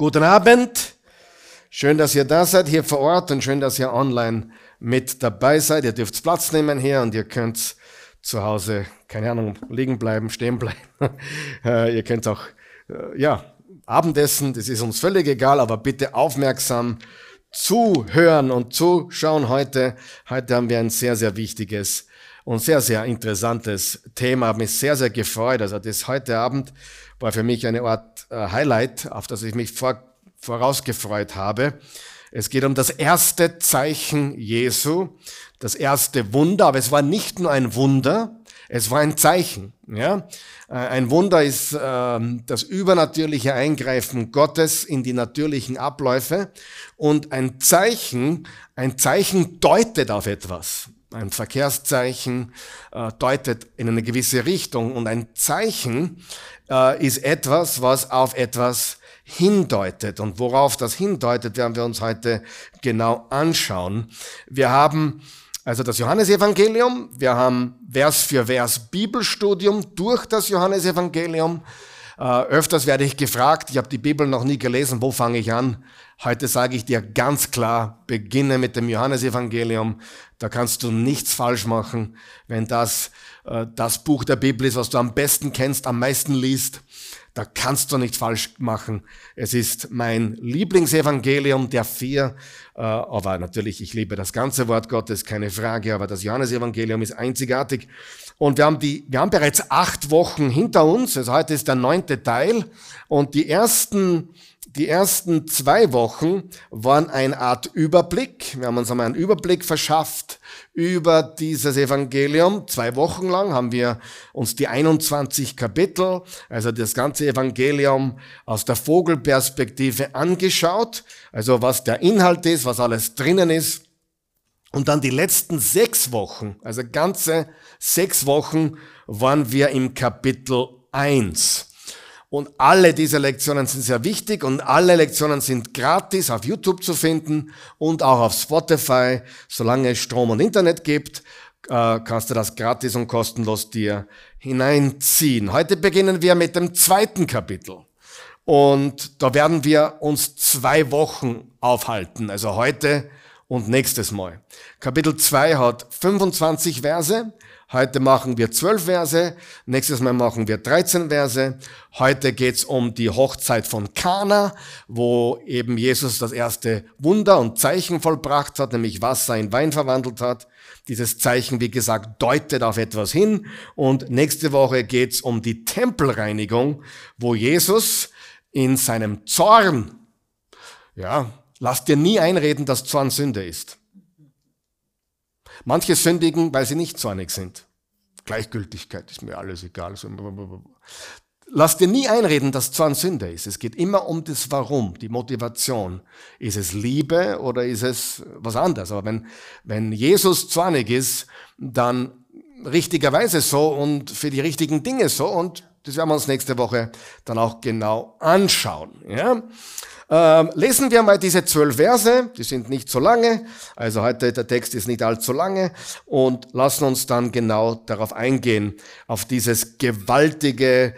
Guten Abend. Schön, dass ihr da seid hier vor Ort und schön, dass ihr online mit dabei seid. Ihr dürft Platz nehmen hier und ihr könnt zu Hause, keine Ahnung, liegen bleiben, stehen bleiben. Ihr könnt auch, Abendessen, das ist uns völlig egal, aber bitte aufmerksam zuhören und zuschauen heute. Heute haben wir ein sehr, sehr wichtiges und sehr, sehr interessantes Thema. Habe mich sehr, sehr gefreut. Also das heute Abend war für mich eine Art Highlight, auf das ich mich vorausgefreut habe. Es geht um das erste Zeichen Jesu, das erste Wunder, aber es war nicht nur ein Wunder, es war ein Zeichen. Ja? Ein Wunder ist das übernatürliche Eingreifen Gottes in die natürlichen Abläufe und ein Zeichen deutet auf etwas. Ein Verkehrszeichen deutet in eine gewisse Richtung und ein Zeichen ist etwas, was auf etwas hindeutet. Und worauf das hindeutet, werden wir uns heute genau anschauen. Wir haben also das Johannesevangelium, wir haben Vers für Vers Bibelstudium durch das Johannesevangelium. Öfters werde ich gefragt, ich habe die Bibel noch nie gelesen, wo fange ich an? Heute sage ich dir ganz klar, beginne mit dem Johannesevangelium. Da kannst du nichts falsch machen, wenn das Buch der Bibel ist, was du am besten kennst, am meisten liest. Da kannst du nicht falsch machen. Es ist mein Lieblingsevangelium der 4. Aber natürlich, ich liebe das ganze Wort Gottes, keine Frage. Aber das Johannesevangelium ist einzigartig. Und wir haben bereits 8 Wochen hinter uns. Also heute ist der 9. Teil. Und die ersten 2 Wochen waren eine Art Überblick. Wir haben uns einmal einen Überblick verschafft über dieses Evangelium. 2 Wochen lang haben wir uns die 21 Kapitel, also das ganze Evangelium aus der Vogelperspektive angeschaut. Also was der Inhalt ist, was alles drinnen ist. Und dann die letzten 6 Wochen, also ganze 6 Wochen, waren wir im Kapitel 1. Und alle diese Lektionen sind sehr wichtig und alle Lektionen sind gratis auf YouTube zu finden und auch auf Spotify. Solange es Strom und Internet gibt, kannst du das gratis und kostenlos dir hineinziehen. Heute beginnen wir mit dem 2. Kapitel. Und da werden wir uns 2 Wochen aufhalten, also heute und nächstes Mal. Kapitel 2 hat 25 Verse. Heute machen wir 12 Verse, nächstes Mal machen wir 13 Verse. Heute geht's um die Hochzeit von Kana, wo eben Jesus das erste Wunder und Zeichen vollbracht hat, nämlich Wasser in Wein verwandelt hat. Dieses Zeichen, wie gesagt, deutet auf etwas hin. Und nächste Woche geht's um die Tempelreinigung, wo Jesus in seinem Zorn, lass dir nie einreden, dass Zorn Sünde ist. Manche sündigen, weil sie nicht zornig sind. Gleichgültigkeit ist mir alles egal. Lass dir nie einreden, dass Zorn Sünde ist. Es geht immer um das Warum, die Motivation. Ist es Liebe oder ist es was anderes? Aber wenn Jesus zornig ist, dann richtigerweise so und für die richtigen Dinge so. Und das werden wir uns nächste Woche dann auch genau anschauen. Ja? Lesen wir mal diese 12 Verse, die sind nicht so lange, also heute der Text ist nicht allzu lange und lassen uns dann genau darauf eingehen, auf diesen gewaltigen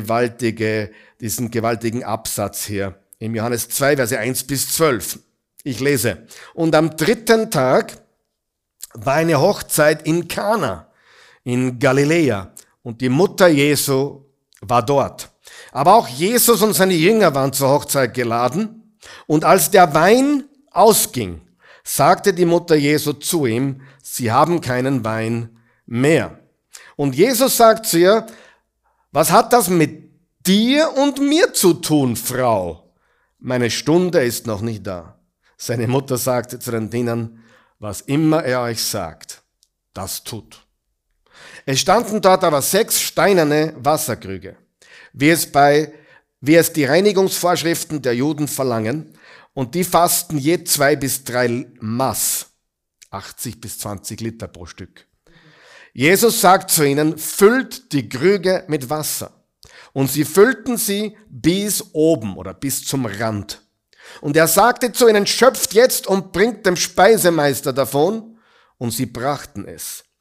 Absatz hier im Johannes 2, Verse 1 bis 12. Ich lese. Und am 3. Tag war eine Hochzeit in Kana, in Galiläa, und die Mutter Jesu war dort. Aber auch Jesus und seine Jünger waren zur Hochzeit geladen. Und als der Wein ausging, sagte die Mutter Jesu zu ihm, sie haben keinen Wein mehr. Und Jesus sagt zu ihr, was hat das mit dir und mir zu tun, Frau? Meine Stunde ist noch nicht da. Seine Mutter sagte zu den Dienern, was immer er euch sagt, das tut. Es standen dort aber 6 steinerne Wasserkrüge, wie es die Reinigungsvorschriften der Juden verlangen, und die fassten je 2 bis 3 Maß, 80 bis 20 Liter pro Stück. Jesus sagt zu ihnen, füllt die Krüge mit Wasser. Und sie füllten sie bis oben oder bis zum Rand. Und er sagte zu ihnen, schöpft jetzt und bringt dem Speisemeister davon. Und sie brachten es.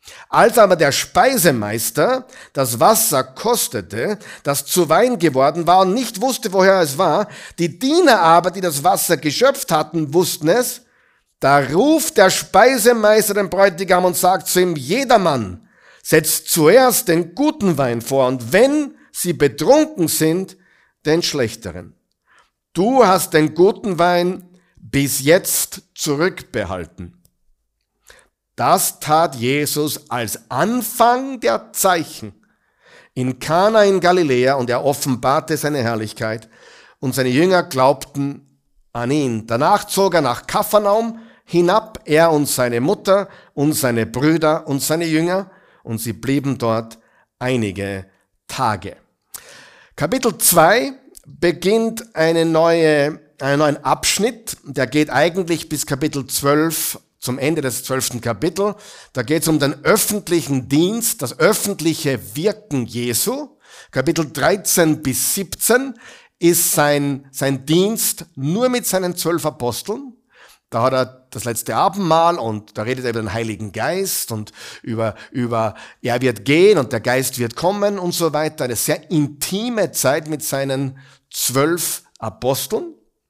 Als aber der Speisemeister das Wasser kostete, das zu Wein geworden war und nicht wusste, woher es war, die Diener aber, die das Wasser geschöpft hatten, wussten es, da ruft der Speisemeister den Bräutigam und sagt zu ihm, jedermann setzt zuerst den guten Wein vor und wenn sie betrunken sind, den schlechteren. Du hast den guten Wein bis jetzt zurückbehalten. Das tat Jesus als Anfang der Zeichen in Kana in Galiläa und er offenbarte seine Herrlichkeit und seine Jünger glaubten an ihn. Danach zog er nach Kapharnaum hinab, er und seine Mutter und seine Brüder und seine Jünger und sie blieben dort einige Tage. Kapitel 2 beginnt einen neuen Abschnitt, der geht eigentlich bis Kapitel 12 zum Ende des 12. Kapitels. Da geht es um den öffentlichen Dienst, das öffentliche Wirken Jesu. Kapitel 13 bis 17 ist sein Dienst nur mit seinen 12 Aposteln. Da hat er das letzte Abendmahl und da redet er über den Heiligen Geist und über er wird gehen und der Geist wird kommen und so weiter. Eine sehr intime Zeit mit seinen 12 Aposteln.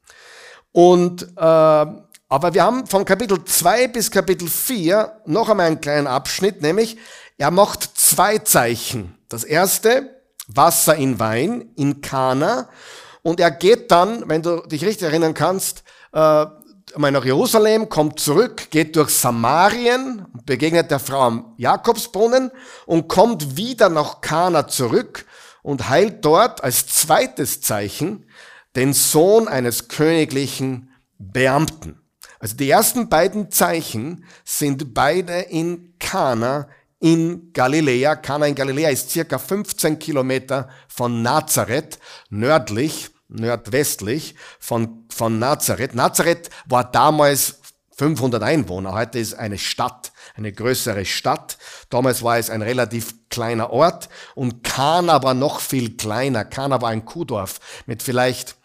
Aber wir haben von Kapitel 2 bis Kapitel 4 noch einmal einen kleinen Abschnitt, nämlich er macht 2 Zeichen. Das erste, Wasser in Wein in Kana. Und er geht dann, wenn du dich richtig erinnern kannst, mal nach Jerusalem, kommt zurück, geht durch Samarien, begegnet der Frau am Jakobsbrunnen und kommt wieder nach Kana zurück und heilt dort als zweites Zeichen den Sohn eines königlichen Beamten. Also die ersten beiden Zeichen sind beide in Kana in Galiläa. Kana in Galiläa ist circa 15 Kilometer von Nazareth, nordwestlich von Nazareth. Nazareth war damals 500 Einwohner. Heute ist eine Stadt, eine größere Stadt. Damals war es ein relativ kleiner Ort und Kana war noch viel kleiner. Kana war ein Kuhdorf mit vielleicht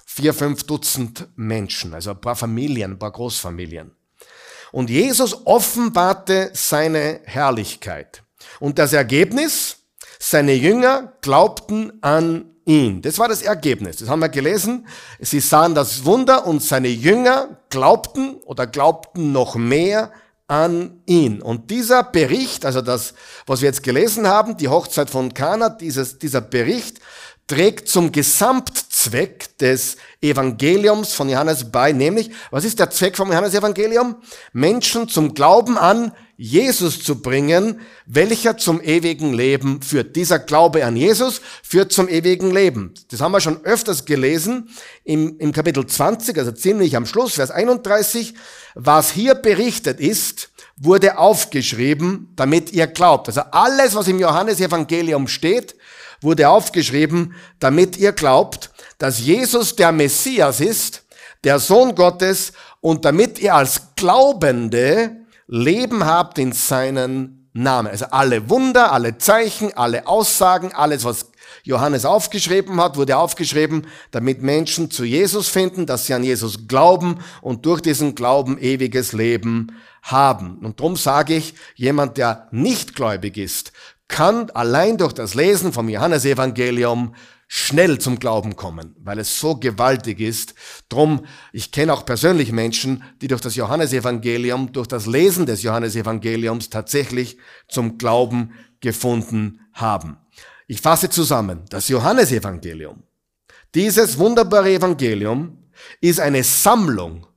4-5 Dutzend Menschen, also ein paar Familien, ein paar Großfamilien. Und Jesus offenbarte seine Herrlichkeit. Und das Ergebnis, seine Jünger glaubten an ihn. Das war das Ergebnis. Das haben wir gelesen. Sie sahen das Wunder und seine Jünger glaubten oder glaubten noch mehr an ihn. Und dieser Bericht, also das, was wir jetzt gelesen haben, die Hochzeit von Kana, dieser Bericht, trägt zum Gesamtzweck des Evangeliums von Johannes bei, nämlich, was ist der Zweck vom Johannesevangelium? Menschen zum Glauben an Jesus zu bringen, welcher zum ewigen Leben führt. Dieser Glaube an Jesus führt zum ewigen Leben. Das haben wir schon öfters gelesen im Kapitel 20, also ziemlich am Schluss, Vers 31. Was hier berichtet ist, wurde aufgeschrieben, damit ihr glaubt. Also alles, was im Johannesevangelium steht, wurde aufgeschrieben, damit ihr glaubt, dass Jesus der Messias ist, der Sohn Gottes, und damit ihr als Glaubende Leben habt in seinen Namen. Also alle Wunder, alle Zeichen, alle Aussagen, alles, was Johannes aufgeschrieben hat, wurde aufgeschrieben, damit Menschen zu Jesus finden, dass sie an Jesus glauben und durch diesen Glauben ewiges Leben haben. Und darum sage ich, jemand, der nicht gläubig ist, kann allein durch das Lesen vom Johannesevangelium schnell zum Glauben kommen, weil es so gewaltig ist. Drum, ich kenne auch persönlich Menschen, die durch das Johannesevangelium, durch das Lesen des Johannesevangeliums tatsächlich zum Glauben gefunden haben. Ich fasse zusammen, das Johannesevangelium, dieses wunderbare Evangelium, ist eine Sammlung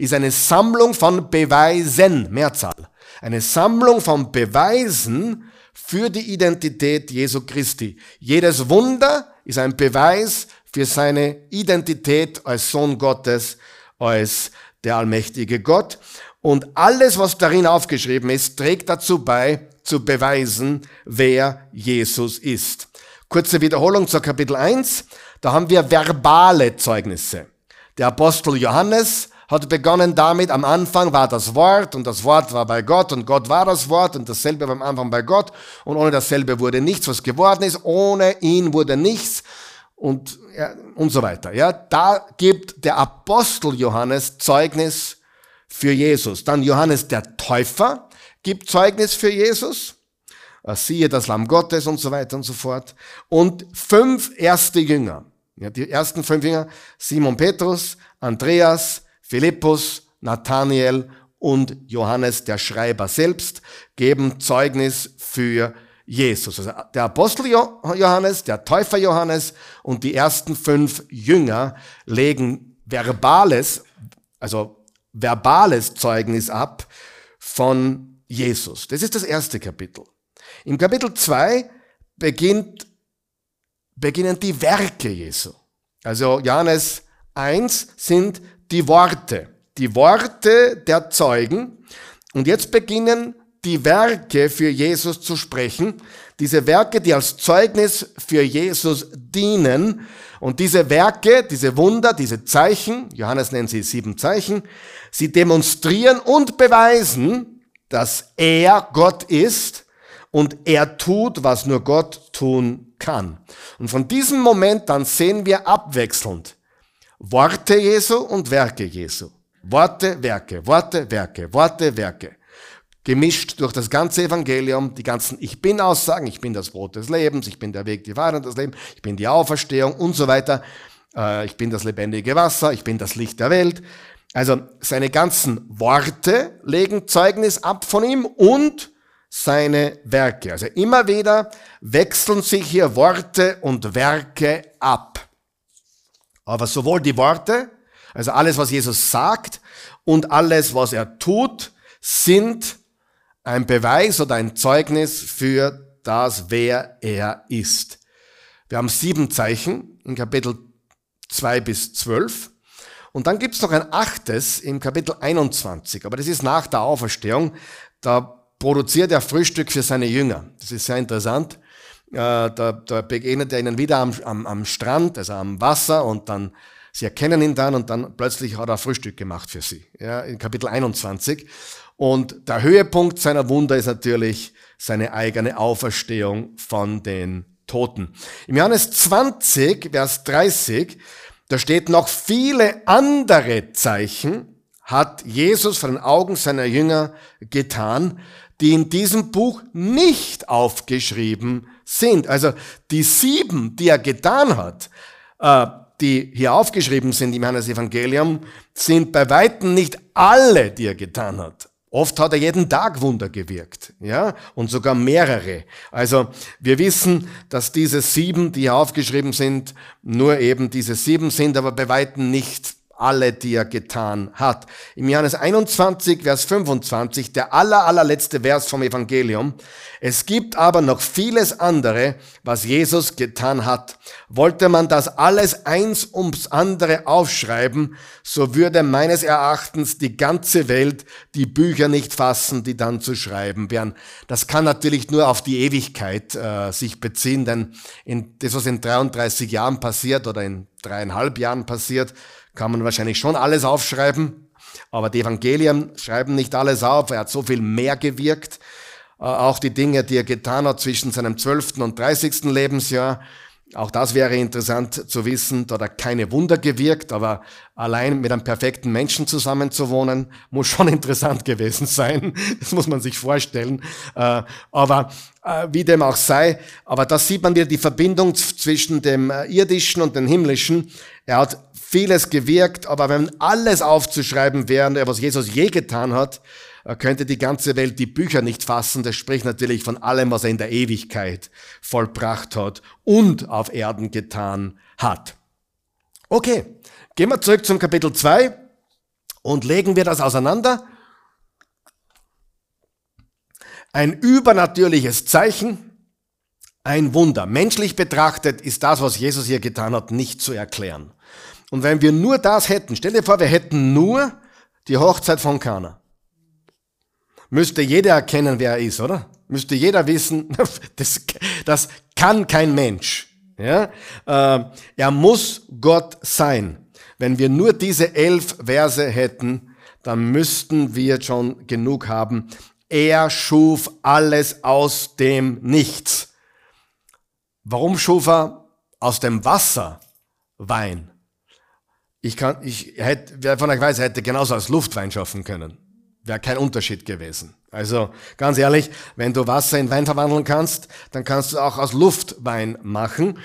von Beweisen, Mehrzahl, eine Sammlung von Beweisen für die Identität Jesu Christi. Jedes Wunder ist ein Beweis für seine Identität als Sohn Gottes, als der allmächtige Gott. Und alles, was darin aufgeschrieben ist, trägt dazu bei, zu beweisen, wer Jesus ist. Kurze Wiederholung zur Kapitel 1. Da haben wir verbale Zeugnisse. Der Apostel Johannes hat begonnen damit, am Anfang war das Wort und das Wort war bei Gott und Gott war das Wort und dasselbe war am Anfang bei Gott und ohne dasselbe wurde nichts, was geworden ist, ohne ihn wurde nichts und so weiter. Ja, da gibt der Apostel Johannes Zeugnis für Jesus. Dann Johannes der Täufer gibt Zeugnis für Jesus. siehe das Lamm Gottes und so weiter und so fort. Und 5 erste Jünger. Ja, die ersten 5 Jünger, Simon Petrus, Andreas, Philippus, Nathanael und Johannes, der Schreiber selbst, geben Zeugnis für Jesus. Also der Apostel Johannes, der Täufer Johannes und die ersten 5 Jünger legen verbales Zeugnis ab von Jesus. Das ist das erste Kapitel. Im Kapitel 2 beginnen die Werke Jesu. Also Johannes 1 sind die Worte der Zeugen. Und jetzt beginnen die Werke für Jesus zu sprechen. Diese Werke, die als Zeugnis für Jesus dienen. Und diese Werke, diese Wunder, diese Zeichen, Johannes nennt sie 7 Zeichen, sie demonstrieren und beweisen, dass er Gott ist und er tut, was nur Gott tun kann. Und von diesem Moment dann sehen wir abwechselnd Worte Jesu und Werke Jesu. Worte, Werke, Worte, Werke, Worte, Werke. Gemischt durch das ganze Evangelium, die ganzen Ich Bin-Aussagen, ich bin das Brot des Lebens, ich bin der Weg, die Wahrheit und das Leben, ich bin die Auferstehung und so weiter, ich bin das lebendige Wasser, ich bin das Licht der Welt. Also seine ganzen Worte legen Zeugnis ab von ihm und seine Werke. Also immer wieder wechseln sich hier Worte und Werke ab. Aber sowohl die Worte, also alles, was Jesus sagt und alles, was er tut, sind ein Beweis oder ein Zeugnis für das, wer er ist. Wir haben 7 Zeichen in Kapitel 2 bis 12. Und dann gibt es noch ein 8. im Kapitel 21. Aber das ist nach der Auferstehung. Da produziert er Frühstück für seine Jünger. Das ist sehr interessant. Da begegnet er ihnen wieder am Strand, also am Wasser, und dann sie erkennen ihn dann und dann plötzlich hat er Frühstück gemacht für sie. Ja, in Kapitel 21. Und der Höhepunkt seiner Wunder ist natürlich seine eigene Auferstehung von den Toten. Im Johannes 20, Vers 30, da steht noch viele andere Zeichen hat Jesus vor den Augen seiner Jünger getan, die in diesem Buch nicht aufgeschrieben sind. Also die 7, die er getan hat, die hier aufgeschrieben sind im Johannes-Evangelium, sind bei weitem nicht alle, die er getan hat. Oft hat er jeden Tag Wunder gewirkt, ja, und sogar mehrere. Also wir wissen, dass diese 7, die hier aufgeschrieben sind, nur eben diese 7 sind, aber bei weitem nicht alle, die er getan hat. Im Johannes 21, Vers 25, der allerletzte Vers vom Evangelium. Es gibt aber noch vieles andere, was Jesus getan hat. Wollte man das alles eins ums andere aufschreiben, so würde meines Erachtens die ganze Welt die Bücher nicht fassen, die dann zu schreiben wären. Das kann natürlich nur auf die Ewigkeit sich beziehen, denn das, was in 33 Jahren passiert oder in 3,5 Jahren passiert, kann man wahrscheinlich schon alles aufschreiben, aber die Evangelien schreiben nicht alles auf. Er hat so viel mehr gewirkt. Auch die Dinge, die er getan hat zwischen seinem 12. und 30. Lebensjahr, auch das wäre interessant zu wissen. Da hat er keine Wunder gewirkt, aber allein mit einem perfekten Menschen zusammenzuwohnen, muss schon interessant gewesen sein. Das muss man sich vorstellen. Aber wie dem auch sei, aber da sieht man wieder die Verbindung zwischen dem Irdischen und dem Himmlischen. Er hat vieles gewirkt, aber wenn alles aufzuschreiben wäre, was Jesus je getan hat, könnte die ganze Welt die Bücher nicht fassen. Das spricht natürlich von allem, was er in der Ewigkeit vollbracht hat und auf Erden getan hat. Okay, gehen wir zurück zum Kapitel 2 und legen wir das auseinander. Ein übernatürliches Zeichen, ein Wunder. Menschlich betrachtet ist das, was Jesus hier getan hat, nicht zu erklären. Und wenn wir nur das hätten, stell dir vor, wir hätten nur die Hochzeit von Kana. Müsste jeder erkennen, wer er ist, oder? Müsste jeder wissen, das kann kein Mensch. Ja? Er muss Gott sein. Wenn wir nur diese 11 Verse hätten, dann müssten wir schon genug haben. Er schuf alles aus dem Nichts. Warum schuf er aus dem Wasser Wein? Wer von euch weiß, er hätte genauso aus Luft Wein schaffen können. Wäre kein Unterschied gewesen. Also ganz ehrlich, wenn du Wasser in Wein verwandeln kannst, dann kannst du auch aus Luft Wein machen.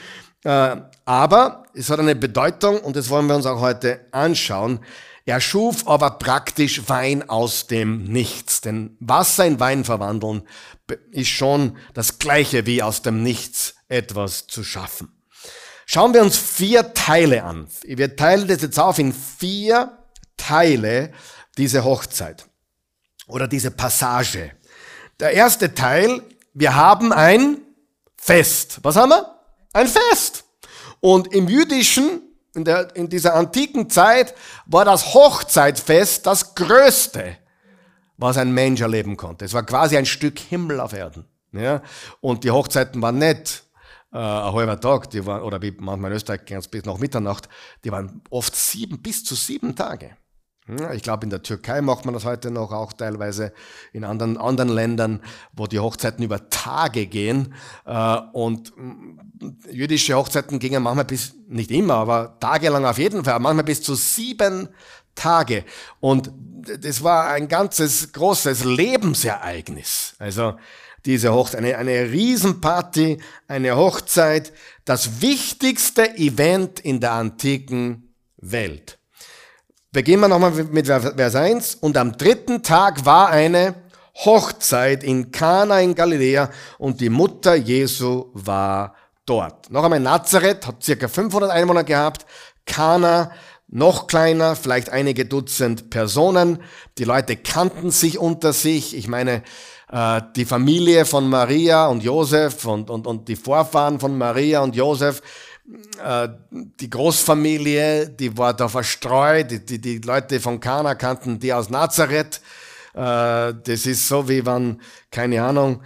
Aber es hat eine Bedeutung und das wollen wir uns auch heute anschauen. Er schuf aber praktisch Wein aus dem Nichts. Denn Wasser in Wein verwandeln ist schon das Gleiche wie aus dem Nichts etwas zu schaffen. Schauen wir uns 4 Teile an. Wir teilen das jetzt auf in 4 Teile, diese Hochzeit oder diese Passage. Der erste Teil, wir haben ein Fest. Was haben wir? Ein Fest. Und im Jüdischen, in dieser antiken Zeit, war das Hochzeitfest das Größte, was ein Mensch erleben konnte. Es war quasi ein Stück Himmel auf Erden. Ja? Und die Hochzeiten waren nicht ein halber Tag, die waren, oder wie manchmal in Österreich ganz bis nach Mitternacht, die waren oft bis zu 7 Tage. Ja, ich glaube, in der Türkei macht man das heute noch, auch teilweise in anderen Ländern, wo die Hochzeiten über Tage gehen. Und jüdische Hochzeiten gingen manchmal nicht immer, aber tagelang auf jeden Fall, manchmal bis zu 7 Tage. Und das war ein ganzes großes Lebensereignis. Also diese Hochzeit, eine Riesenparty, eine Hochzeit, das wichtigste Event in der antiken Welt. Beginnen wir nochmal mit Vers 1. Und am 3. Tag war eine Hochzeit in Kana in Galiläa und die Mutter Jesu war dort. Noch einmal, Nazareth hat ca. 500 Einwohner gehabt, Kana noch kleiner, vielleicht einige Dutzend Personen. Die Leute kannten sich unter sich. Ich meine, die Familie von Maria und Josef und die Vorfahren von Maria und Josef, die Großfamilie, die war da verstreut, die Leute von Kana kannten die aus Nazareth. Das ist so wie wenn, keine Ahnung,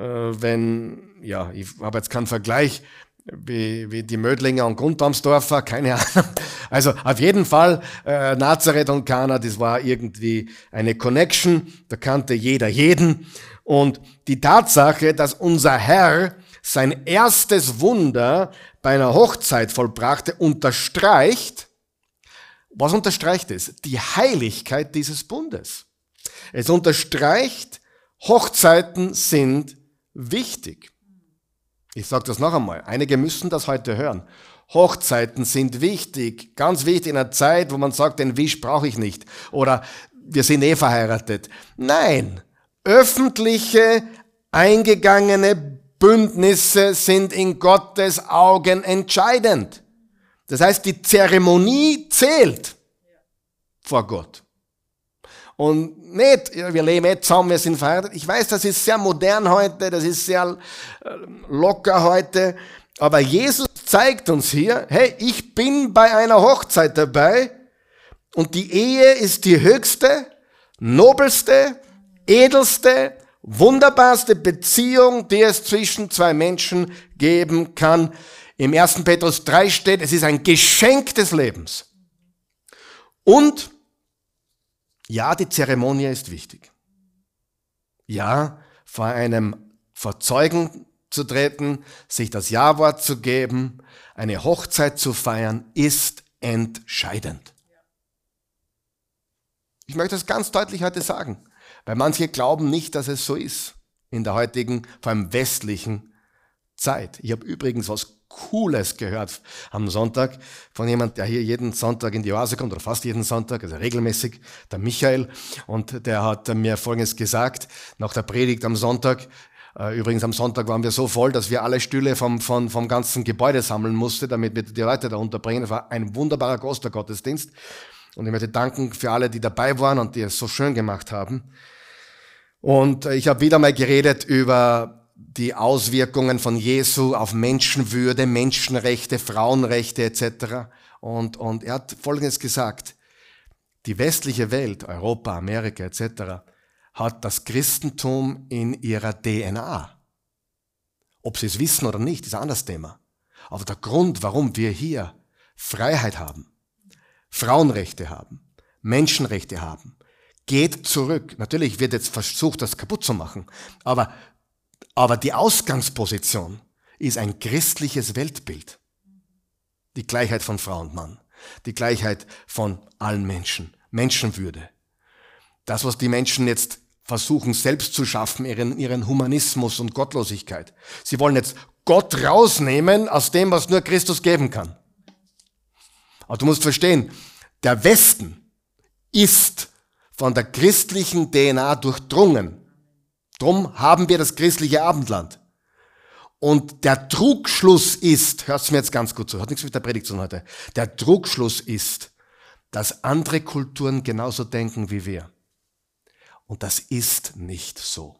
ich habe jetzt keinen Vergleich, wie die Mödlinger und Grundamsdorfer, keine Ahnung. Also auf jeden Fall Nazareth und Kana, das war irgendwie eine Connection, da kannte jeder jeden. Und die Tatsache, dass unser Herr sein erstes Wunder bei einer Hochzeit vollbrachte, unterstreicht, was unterstreicht es? Die Heiligkeit dieses Bundes. Es unterstreicht, Hochzeiten sind wichtig. Ich sage das noch einmal, einige müssen das heute hören. Hochzeiten sind wichtig, ganz wichtig in einer Zeit, wo man sagt, den Wisch brauche ich nicht oder wir sind verheiratet. Nein, öffentliche, eingegangene Bündnisse sind in Gottes Augen entscheidend. Das heißt, die Zeremonie zählt vor Gott. Und nicht, wir leben jetzt zusammen, wir sind verheiratet. Ich weiß, das ist sehr modern heute, das ist sehr locker heute. Aber Jesus zeigt uns hier, hey, ich bin bei einer Hochzeit dabei und die Ehe ist die höchste, nobelste, edelste, wunderbarste Beziehung, die es zwischen 2 Menschen geben kann. Im 1. Petrus 3 steht, es ist ein Geschenk des Lebens. Und ja, die Zeremonie ist wichtig. Ja, vor Zeugen zu treten, sich das Ja-Wort zu geben, eine Hochzeit zu feiern, ist entscheidend. Ich möchte das ganz deutlich heute sagen. Weil manche glauben nicht, dass es so ist in der heutigen, vor allem westlichen Zeit. Ich habe übrigens was Cooles gehört am Sonntag von jemand, der hier jeden Sonntag in die Oase kommt, oder fast jeden Sonntag, also regelmäßig, der Michael. Und der hat mir Folgendes gesagt, nach der Predigt am Sonntag. Übrigens am Sonntag waren wir so voll, dass wir alle Stühle vom ganzen Gebäude sammeln mussten, damit wir die Leute da unterbringen. Es war ein wunderbarer großer Gottesdienst. Und ich möchte danken für alle, die dabei waren und die es so schön gemacht haben. Und ich habe wieder mal geredet über die Auswirkungen von Jesu auf Menschenwürde, Menschenrechte, Frauenrechte etc. Und er hat Folgendes gesagt: Die westliche Welt, Europa, Amerika etc., hat das Christentum in ihrer DNA. Ob sie es wissen oder nicht, ist ein anderes Thema. Aber der Grund, warum wir hier Freiheit haben, Frauenrechte haben, Menschenrechte haben, geht zurück. Natürlich wird jetzt versucht, das kaputt zu machen, aber die Ausgangsposition ist ein christliches Weltbild. Die Gleichheit von Frau und Mann, die Gleichheit von allen Menschen, Menschenwürde. das, was die Menschen jetzt versuchen selbst zu schaffen, ihren Humanismus und Gottlosigkeit. Sie wollen jetzt Gott rausnehmen aus dem, was nur Christus geben kann. Aber du musst verstehen, der Westen ist von der christlichen DNA durchdrungen. Drum haben wir das christliche Abendland. Und der Trugschluss ist, hört mir jetzt ganz gut zu, hat nichts mit der Predigt zu tun heute, der Trugschluss ist, dass andere Kulturen genauso denken wie wir. Und das ist nicht so.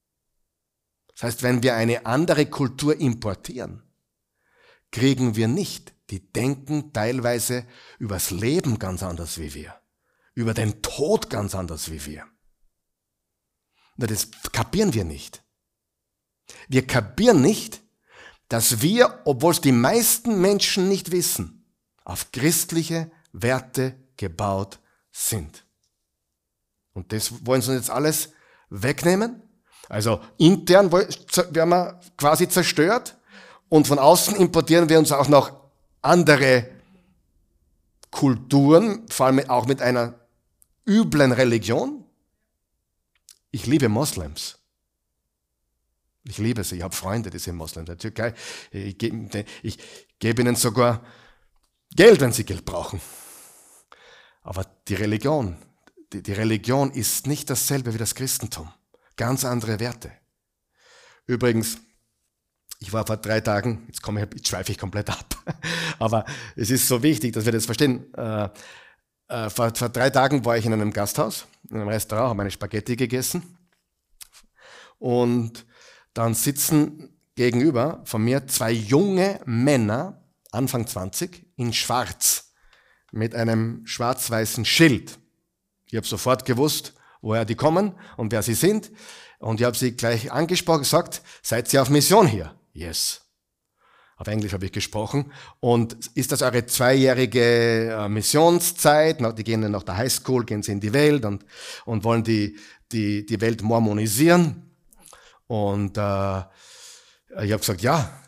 Das heißt, wenn wir eine andere Kultur importieren, kriegen wir nicht. Die denken teilweise übers Leben ganz anders wie wir. Über den Tod ganz anders wie wir. Na, das kapieren wir nicht. Wir kapieren nicht, dass wir, obwohl es die meisten Menschen nicht wissen, auf christliche Werte gebaut sind. Und das wollen sie uns jetzt alles wegnehmen. Also intern werden wir quasi zerstört und von außen importieren wir uns auch noch andere Kulturen, vor allem auch mit einer üblen Religion. Ich liebe Moslems. Ich liebe sie. Ich habe Freunde, die sind Moslems in der Türkei. Ich gebe ihnen sogar Geld, wenn sie Geld brauchen. Aber die Religion ist nicht dasselbe wie das Christentum. Ganz andere Werte. Übrigens, ich war vor 3 Tagen, jetzt schweife ich komplett ab, aber es ist so wichtig, dass wir das verstehen. Vor 3 Tagen war ich in einem Gasthaus, in einem Restaurant, habe meine Spaghetti gegessen und dann sitzen gegenüber von mir 2 junge Männer, Anfang 20, in Schwarz, mit einem schwarz-weißen Schild. Ich habe sofort gewusst, woher die kommen und wer sie sind. Und ich habe sie gleich angesprochen, gesagt, seid ihr auf Mission hier? Yes. Auf Englisch habe ich gesprochen. Und ist das eure 2-jährige Missionszeit? Die gehen dann nach der Highschool, gehen sie in die Welt und wollen die Welt mormonisieren. Und ich habe gesagt, ja,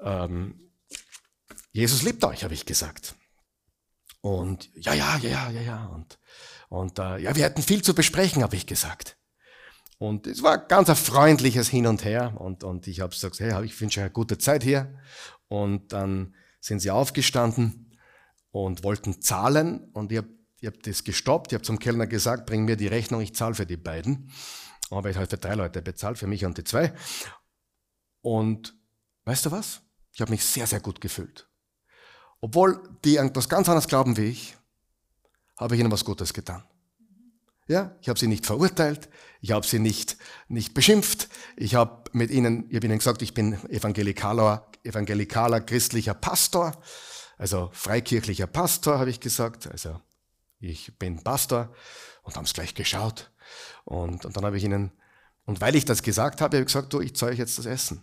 Jesus liebt euch, habe ich gesagt. Und ja. Und ja, wir hätten viel zu besprechen, habe ich gesagt. Und es war ganz ein freundliches Hin und Her. Und ich habe gesagt, hey, ich wünsche euch eine gute Zeit hier. Und dann sind sie aufgestanden und wollten zahlen. Und ich hab das gestoppt. Ich habe zum Kellner gesagt, bring mir die Rechnung, ich zahle für die beiden. Aber ich habe für 3 Leute bezahlt, für mich und die 2. Und weißt du was? Ich habe mich sehr, sehr gut gefühlt. Obwohl die etwas ganz anderes glauben wie ich, habe ich ihnen was Gutes getan. Ja, ich habe sie nicht verurteilt, ich habe sie nicht beschimpft, ich habe ihnen gesagt, ich bin evangelikaler christlicher Pastor, also freikirchlicher Pastor, habe ich gesagt, also ich bin Pastor und haben es gleich geschaut und dann habe ich ihnen, und weil ich das gesagt habe ich gesagt, du, ich zahle euch jetzt das Essen.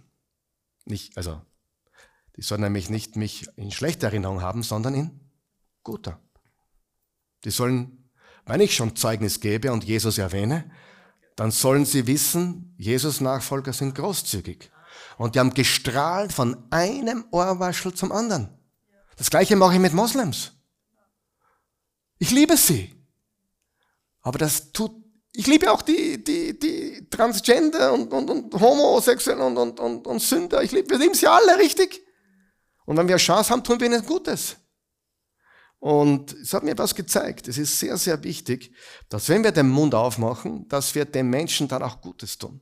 Die sollen nämlich nicht mich in schlechter Erinnerung haben, sondern in guter. Die sollen, wenn ich schon Zeugnis gebe und Jesus erwähne, dann sollen sie wissen, Jesus Nachfolger sind großzügig. Und die haben gestrahlt von einem Ohrwaschel zum anderen. Das Gleiche mache ich mit Moslems. Ich liebe sie. Aber ich liebe auch die Transgender und Homosexuellen und Sünder. Wir lieben sie alle, richtig? Und wenn wir Chance haben, tun wir ihnen Gutes. Und es hat mir was gezeigt. Es ist sehr, sehr wichtig, dass wenn wir den Mund aufmachen, dass wir den Menschen dann auch Gutes tun.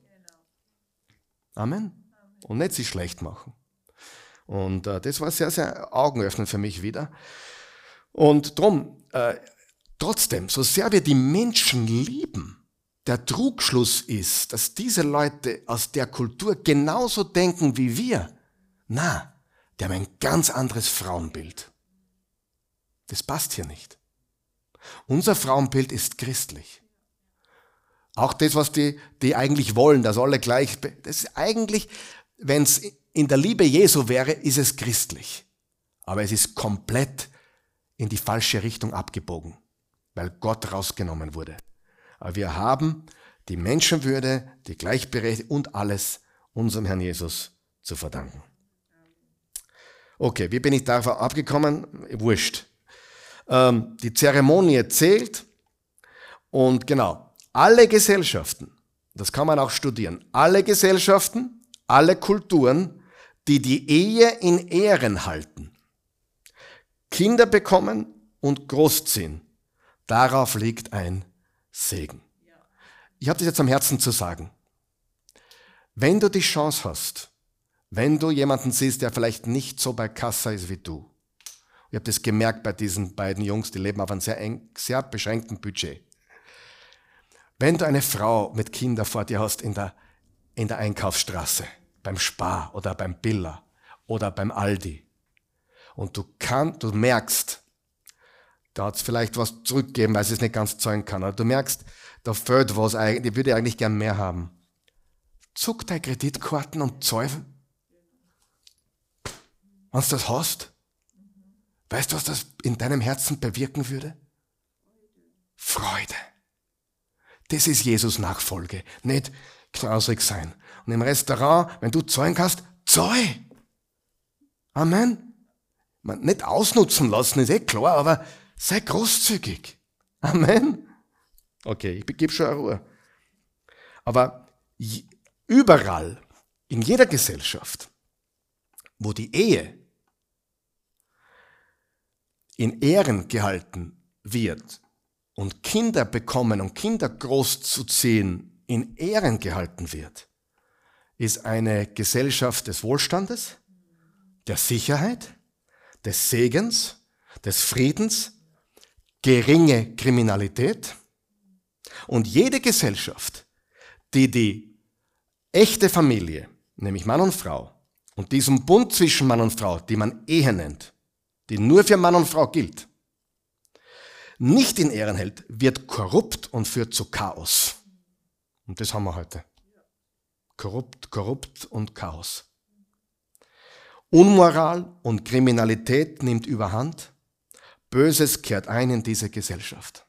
Amen. Und nicht sie schlecht machen. Und das war sehr, sehr augenöffnend für mich wieder. Und drum, trotzdem, so sehr wir die Menschen lieben, der Trugschluss ist, dass diese Leute aus der Kultur genauso denken wie wir. Die haben ein ganz anderes Frauenbild. Das passt hier nicht. Unser Frauenbild ist christlich. Auch das, was die eigentlich wollen, dass alle gleich, das ist eigentlich, wenn es in der Liebe Jesu wäre, ist es christlich. Aber es ist komplett in die falsche Richtung abgebogen, weil Gott rausgenommen wurde. Aber wir haben die Menschenwürde, die Gleichberechtigung und alles unserem Herrn Jesus zu verdanken. Okay, wie bin ich davon abgekommen? Wurscht. Die Zeremonie zählt und genau, alle Gesellschaften, das kann man auch studieren, alle Gesellschaften, alle Kulturen, die die Ehe in Ehren halten, Kinder bekommen und großziehen, darauf liegt ein Segen. Ich habe das jetzt am Herzen zu sagen. Wenn du die Chance hast, wenn du jemanden siehst, der vielleicht nicht so bei Kassa ist wie du, ich habe das gemerkt bei diesen beiden Jungs, die leben auf einem sehr beschränkten Budget. Wenn du eine Frau mit Kindern vor dir hast in der Einkaufsstraße, beim Spar oder beim Billa oder beim Aldi und du merkst, da hat es vielleicht was zurückgegeben, weil sie es nicht ganz zahlen kann, oder du merkst, da fehlt was, die würde ich eigentlich gern mehr haben. Zuck deine Kreditkarten und zahl. Wenn du das hast, weißt du, was das in deinem Herzen bewirken würde? Freude. Das ist Jesus Nachfolge, nicht knausrig sein. Und im Restaurant, wenn du zahlen kannst, zahl. Amen. Nicht ausnutzen lassen, ist klar, aber sei großzügig. Amen. Okay, ich gebe schon eine Ruhe. Aber überall, in jeder Gesellschaft, wo die Ehe in Ehren gehalten wird und Kinder bekommen und Kinder großzuziehen in Ehren gehalten wird, ist eine Gesellschaft des Wohlstandes, der Sicherheit, des Segens, des Friedens, geringe Kriminalität. Und jede Gesellschaft, die die echte Familie, nämlich Mann und Frau, und diesen Bund zwischen Mann und Frau, die man Ehe nennt, die nur für Mann und Frau gilt, nicht in Ehren hält, wird korrupt und führt zu Chaos. Und das haben wir heute. Korrupt und Chaos. Unmoral und Kriminalität nimmt überhand. Böses kehrt ein in diese Gesellschaft.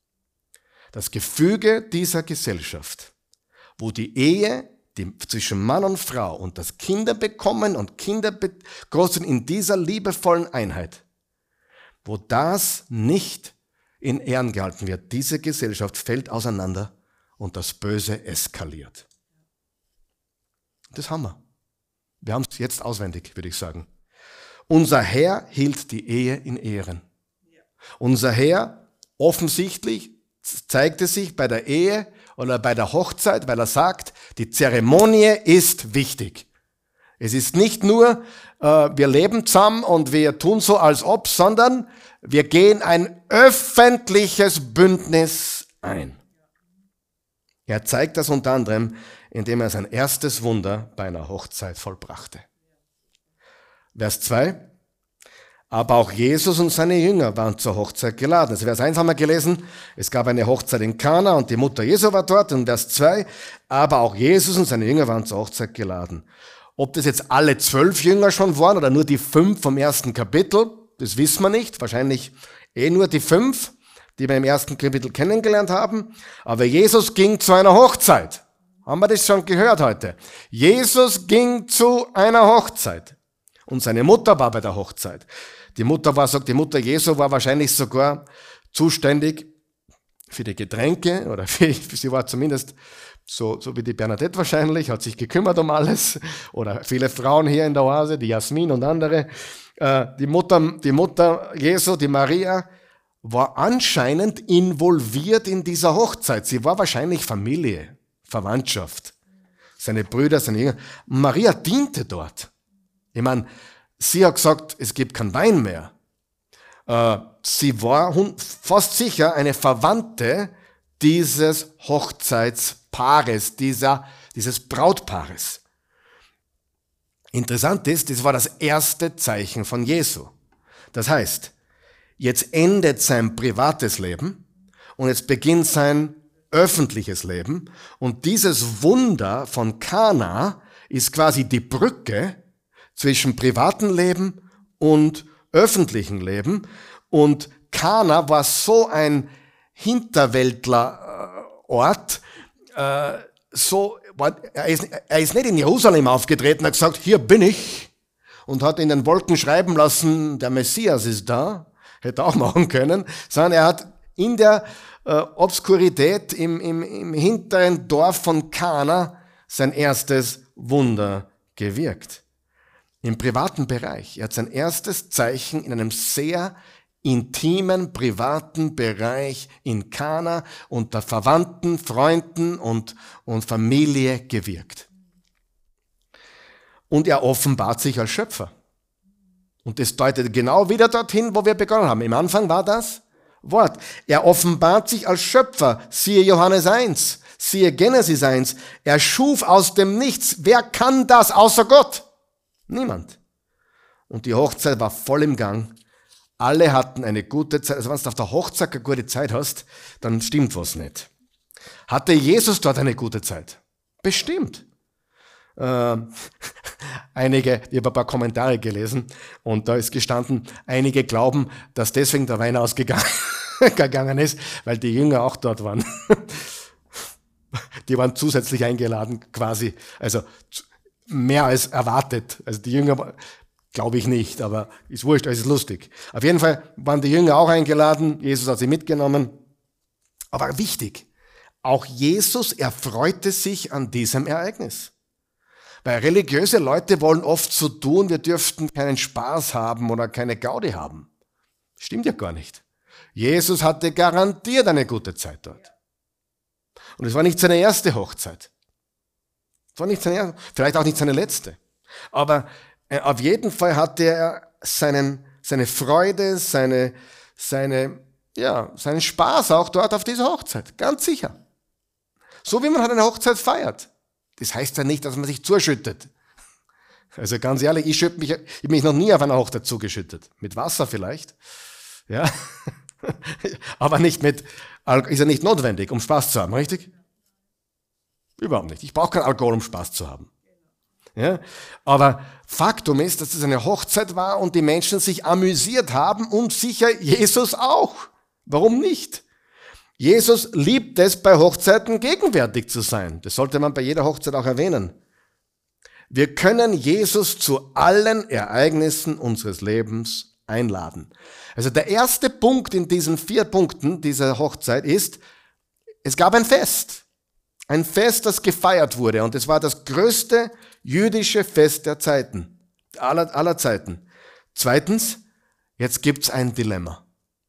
Das Gefüge dieser Gesellschaft, wo die Ehe zwischen Mann und Frau und das Kinder bekommen und Kinder großen in dieser liebevollen Einheit, wo das nicht in Ehren gehalten wird, diese Gesellschaft fällt auseinander und das Böse eskaliert. Das haben wir. Wir haben es jetzt auswendig, würde ich sagen. Unser Herr hielt die Ehe in Ehren. Unser Herr, offensichtlich, zeigte sich bei der Ehe oder bei der Hochzeit, weil er sagt, die Zeremonie ist wichtig. Es ist nicht nur, wir leben zusammen und wir tun so, als ob, sondern wir gehen ein öffentliches Bündnis ein. Er zeigt das unter anderem, indem er sein erstes Wunder bei einer Hochzeit vollbrachte. Vers 2. Aber auch Jesus und seine Jünger waren zur Hochzeit geladen. Also Vers 1 haben wir gelesen, es gab eine Hochzeit in Kana und die Mutter Jesu war dort. Und Vers 2, aber auch Jesus und seine Jünger waren zur Hochzeit geladen. Ob das jetzt alle 12 Jünger schon waren oder nur die 5 vom ersten Kapitel, das wissen wir nicht. Wahrscheinlich nur die 5, die wir im ersten Kapitel kennengelernt haben. Aber Jesus ging zu einer Hochzeit. Haben wir das schon gehört heute? Jesus ging zu einer Hochzeit. Und seine Mutter war bei der Hochzeit. Die Mutter Jesu war wahrscheinlich sogar zuständig für die Getränke, oder sie war zumindest so wie die Bernadette wahrscheinlich, hat sich gekümmert um alles, oder viele Frauen hier in der Oase, die Jasmin und andere. Die Mutter Jesu, die Maria, war anscheinend involviert in dieser Hochzeit. Sie war wahrscheinlich Familie, Verwandtschaft, seine Brüder, seine Jünger. Maria diente dort. Ich meine, sie hat gesagt, es gibt keinen Wein mehr. Sie war fast sicher eine Verwandte dieses Hochzeitspaares, dieses Brautpaares. Interessant ist, das war das erste Zeichen von Jesu. Das heißt, jetzt endet sein privates Leben und jetzt beginnt sein öffentliches Leben. Und dieses Wunder von Kana ist quasi die Brücke zwischen privatem Leben und öffentlichem Leben. Und Kana war so ein Hinterwäldlerort. Er ist nicht in Jerusalem aufgetreten, hat gesagt, hier bin ich, und hat in den Wolken schreiben lassen, der Messias ist da, hätte auch machen können, sondern er hat in der Obskurität im hinteren Dorf von Kana sein erstes Wunder gewirkt. Im privaten Bereich. Er hat sein erstes Zeichen in einem sehr intimen, privaten Bereich in Kana unter Verwandten, Freunden und Familie gewirkt. Und er offenbart sich als Schöpfer. Und das deutet genau wieder dorthin, wo wir begonnen haben. Im Anfang war das Wort. Er offenbart sich als Schöpfer. Siehe Johannes 1, siehe Genesis 1. Er schuf aus dem Nichts. Wer kann das außer Gott? Niemand. Und die Hochzeit war voll im Gang. Alle hatten eine gute Zeit. Also wenn du auf der Hochzeit eine gute Zeit hast, dann stimmt was nicht. Hatte Jesus dort eine gute Zeit? Bestimmt. Ich habe ein paar Kommentare gelesen und da ist gestanden, einige glauben, dass deswegen der Wein ausgegangen ist, weil die Jünger auch dort waren. Die waren zusätzlich eingeladen quasi, also mehr als erwartet. Also die Jünger, glaube ich nicht, aber ist wurscht, es ist lustig. Auf jeden Fall waren die Jünger auch eingeladen, Jesus hat sie mitgenommen. Aber wichtig, auch Jesus erfreute sich an diesem Ereignis. Weil religiöse Leute wollen oft so tun, wir dürften keinen Spaß haben oder keine Gaudi haben. Stimmt ja gar nicht. Jesus hatte garantiert eine gute Zeit dort. Und es war nicht seine erste Hochzeit. Es war nicht seine erste, vielleicht auch nicht seine letzte. Aber auf jeden Fall hatte er seine Freude, seinen Spaß auch dort auf dieser Hochzeit. Ganz sicher. So wie man halt eine Hochzeit feiert. Das heißt ja nicht, dass man sich zuschüttet. Also ganz ehrlich, ich habe mich noch nie auf einer Hochzeit zugeschüttet. Mit Wasser vielleicht. Ja. Aber nicht ist ja nicht notwendig, um Spaß zu haben, richtig? Überhaupt nicht. Ich brauche keinen Alkohol, um Spaß zu haben. Ja? Aber Faktum ist, dass es eine Hochzeit war und die Menschen sich amüsiert haben und sicher Jesus auch. Warum nicht? Jesus liebt es, bei Hochzeiten gegenwärtig zu sein. Das sollte man bei jeder Hochzeit auch erwähnen. Wir können Jesus zu allen Ereignissen unseres Lebens einladen. Also der erste Punkt in diesen 4 Punkten dieser Hochzeit ist, es gab ein Fest. Ein Fest, das gefeiert wurde. Und es war das größte jüdische Fest der Zeiten, aller Zeiten. Zweitens, jetzt gibt's ein Dilemma.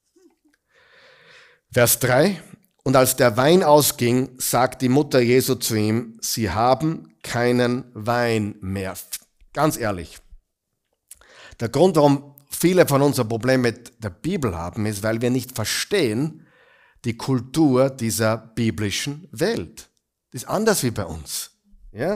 Vers 3. Und als der Wein ausging, sagt die Mutter Jesu zu ihm, sie haben keinen Wein mehr. Ganz ehrlich. Der Grund, warum viele von uns ein Problem mit der Bibel haben, ist, weil wir nicht verstehen die Kultur dieser biblischen Welt. Das ist anders wie bei uns. Ja?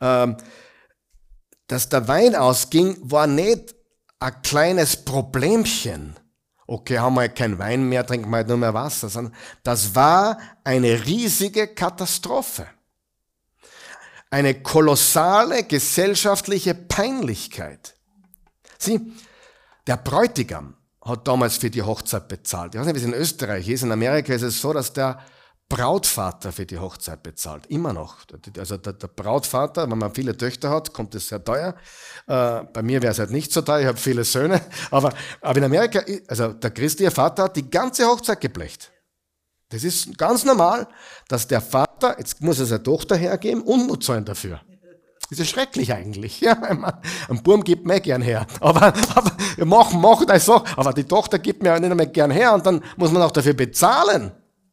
Dass der Wein ausging, war nicht ein kleines Problemchen. Okay, haben wir keinen Wein mehr, trinken wir halt nur mehr Wasser. Sondern das war eine riesige Katastrophe. Eine kolossale gesellschaftliche Peinlichkeit. Sieh, der Bräutigam hat damals für die Hochzeit bezahlt. Ich weiß nicht, wie es in Österreich ist. In Amerika ist es so, dass der Brautvater für die Hochzeit bezahlt. Immer noch. Also der Brautvater, wenn man viele Töchter hat, kommt es sehr teuer. Bei mir wäre es halt nicht so teuer, ich habe viele Söhne. Aber in Amerika, also der christliche Vater hat die ganze Hochzeit geblecht. Das ist ganz normal, dass der Vater, jetzt muss er seine Tochter hergeben und nur zahlen dafür. Das ist schrecklich eigentlich. Ja, ein Burm gibt mir gern her. Aber mach das so. Aber die Tochter gibt mir nicht mehr gern her und dann muss man auch dafür bezahlen.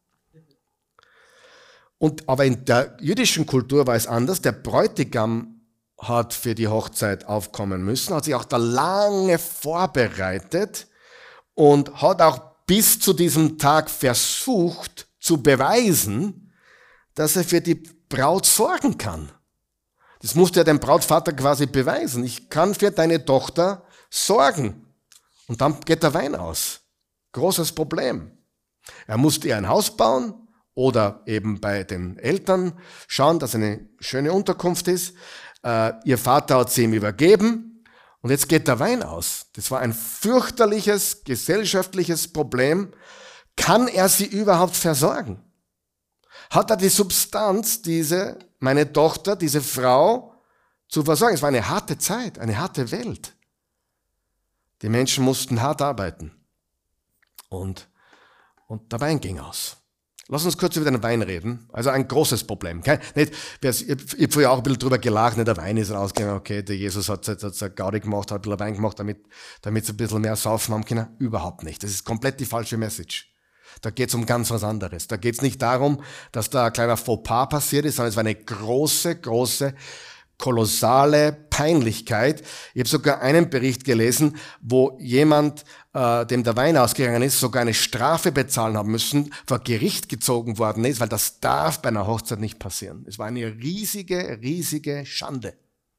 Aber in der jüdischen Kultur war es anders. Der Bräutigam hat für die Hochzeit aufkommen müssen, hat sich auch da lange vorbereitet und hat auch bis zu diesem Tag versucht zu beweisen, dass er für die Braut sorgen kann. Das musste er dem Brautvater quasi beweisen. Ich kann für deine Tochter sorgen. Und dann geht der Wein aus. Großes Problem. Er musste ihr ein Haus bauen oder eben bei den Eltern schauen, dass eine schöne Unterkunft ist. Ihr Vater hat sie ihm übergeben und jetzt geht der Wein aus. Das war ein fürchterliches gesellschaftliches Problem. Kann er sie überhaupt versorgen? Hat er die Substanz, meine Tochter, diese Frau zu versorgen? Es war eine harte Zeit, eine harte Welt. Die Menschen mussten hart arbeiten. Und und der Wein ging aus. Lass uns kurz über den Wein reden. Also ein großes Problem. Nicht, ich habe früher auch ein bisschen drüber gelacht, der Wein ist rausgegangen, okay, der Jesus hat Gaudi gemacht, hat ein bisschen Wein gemacht, damit sie ein bisschen mehr saufen haben können. Überhaupt nicht. Das ist komplett die falsche Message. Da geht es um ganz was anderes. Da geht es nicht darum, dass da ein kleiner Fauxpas passiert ist, sondern es war eine große, kolossale Peinlichkeit. Ich habe sogar einen Bericht gelesen, wo jemand, dem der Wein ausgegangen ist, sogar eine Strafe bezahlen haben müssen, vor Gericht gezogen worden ist, weil das darf bei einer Hochzeit nicht passieren. Es war eine riesige Schande.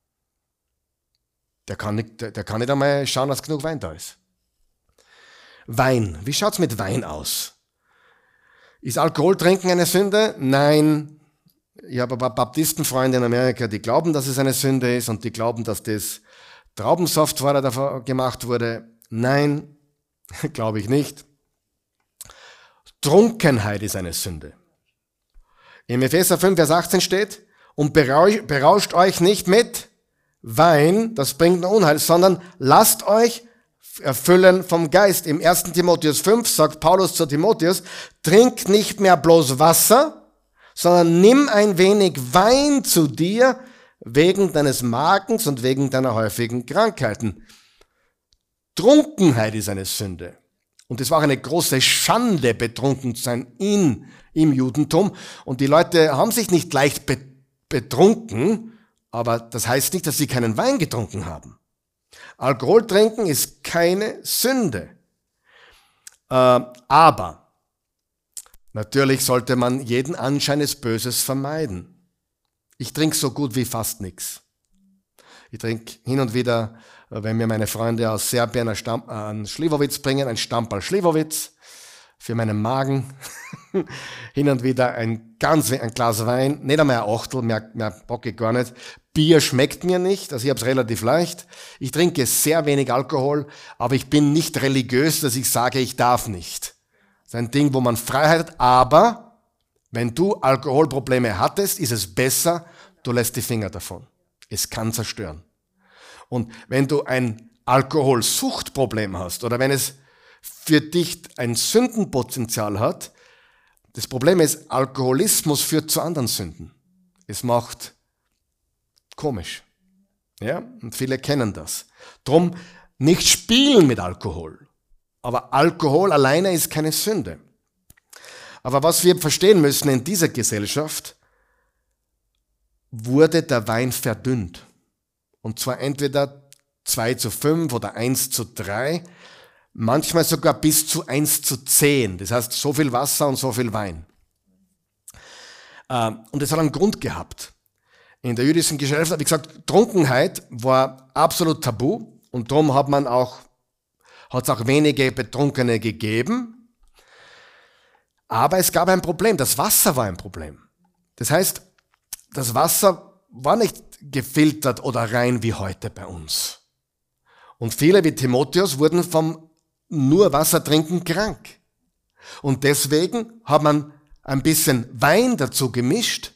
Der kann nicht einmal schauen, dass genug Wein da ist. Wein. Wie schaut's mit Wein aus? Ist Alkoholtrinken eine Sünde? Nein. Ich habe ein paar Baptistenfreunde in Amerika, die glauben, dass es eine Sünde ist und die glauben, dass das Traubensaft war, der davor gemacht wurde. Nein, glaube ich nicht. Trunkenheit ist eine Sünde. Im Epheser 5, Vers 18 steht, und berauscht euch nicht mit Wein, das bringt nur Unheil, sondern lasst euch erfüllen vom Geist. Im 1. Timotheus 5 sagt Paulus zu Timotheus, trink nicht mehr bloß Wasser, sondern nimm ein wenig Wein zu dir wegen deines Magens und wegen deiner häufigen Krankheiten. Trunkenheit ist eine Sünde. Und es war auch eine große Schande, betrunken zu sein im Judentum. Und die Leute haben sich nicht leicht betrunken, aber das heißt nicht, dass sie keinen Wein getrunken haben. Alkohol trinken ist keine Sünde. Aber natürlich sollte man jeden Anschein des Böses vermeiden. Ich trinke so gut wie fast nichts. Ich trinke hin und wieder, wenn mir meine Freunde aus Serbien einen Slivovitz bringen, ein Stamperl Slivovitz für meinen Magen. Hin und wieder ein Glas Wein, nicht einmal ein Achtel, mehr bock ich gar nicht. Bier schmeckt mir nicht, also ich habe es relativ leicht. Ich trinke sehr wenig Alkohol, aber ich bin nicht religiös, dass ich sage, ich darf nicht. Das ist ein Ding, wo man Freiheit hat, aber wenn du Alkoholprobleme hattest, ist es besser, du lässt die Finger davon. Es kann zerstören. Und wenn du ein Alkoholsuchtproblem hast oder wenn es für dich ein Sündenpotenzial hat, das Problem ist, Alkoholismus führt zu anderen Sünden. Es macht komisch. Ja, und viele kennen das. Drum nicht spielen mit Alkohol. Aber Alkohol alleine ist keine Sünde. Aber was wir verstehen müssen in dieser Gesellschaft, wurde der Wein verdünnt. Und zwar entweder 2:5 oder 1:3, manchmal sogar bis zu 1:10. Das heißt, so viel Wasser und so viel Wein. Und das hat einen Grund gehabt. In der jüdischen Gesellschaft, wie gesagt, Trunkenheit war absolut tabu und darum hat es auch wenige Betrunkene gegeben. Aber es gab ein Problem, das Wasser war ein Problem. Das heißt, das Wasser war nicht gefiltert oder rein wie heute bei uns. Und viele wie Timotheus wurden vom nur Wasser trinken krank. Und deswegen hat man ein bisschen Wein dazu gemischt.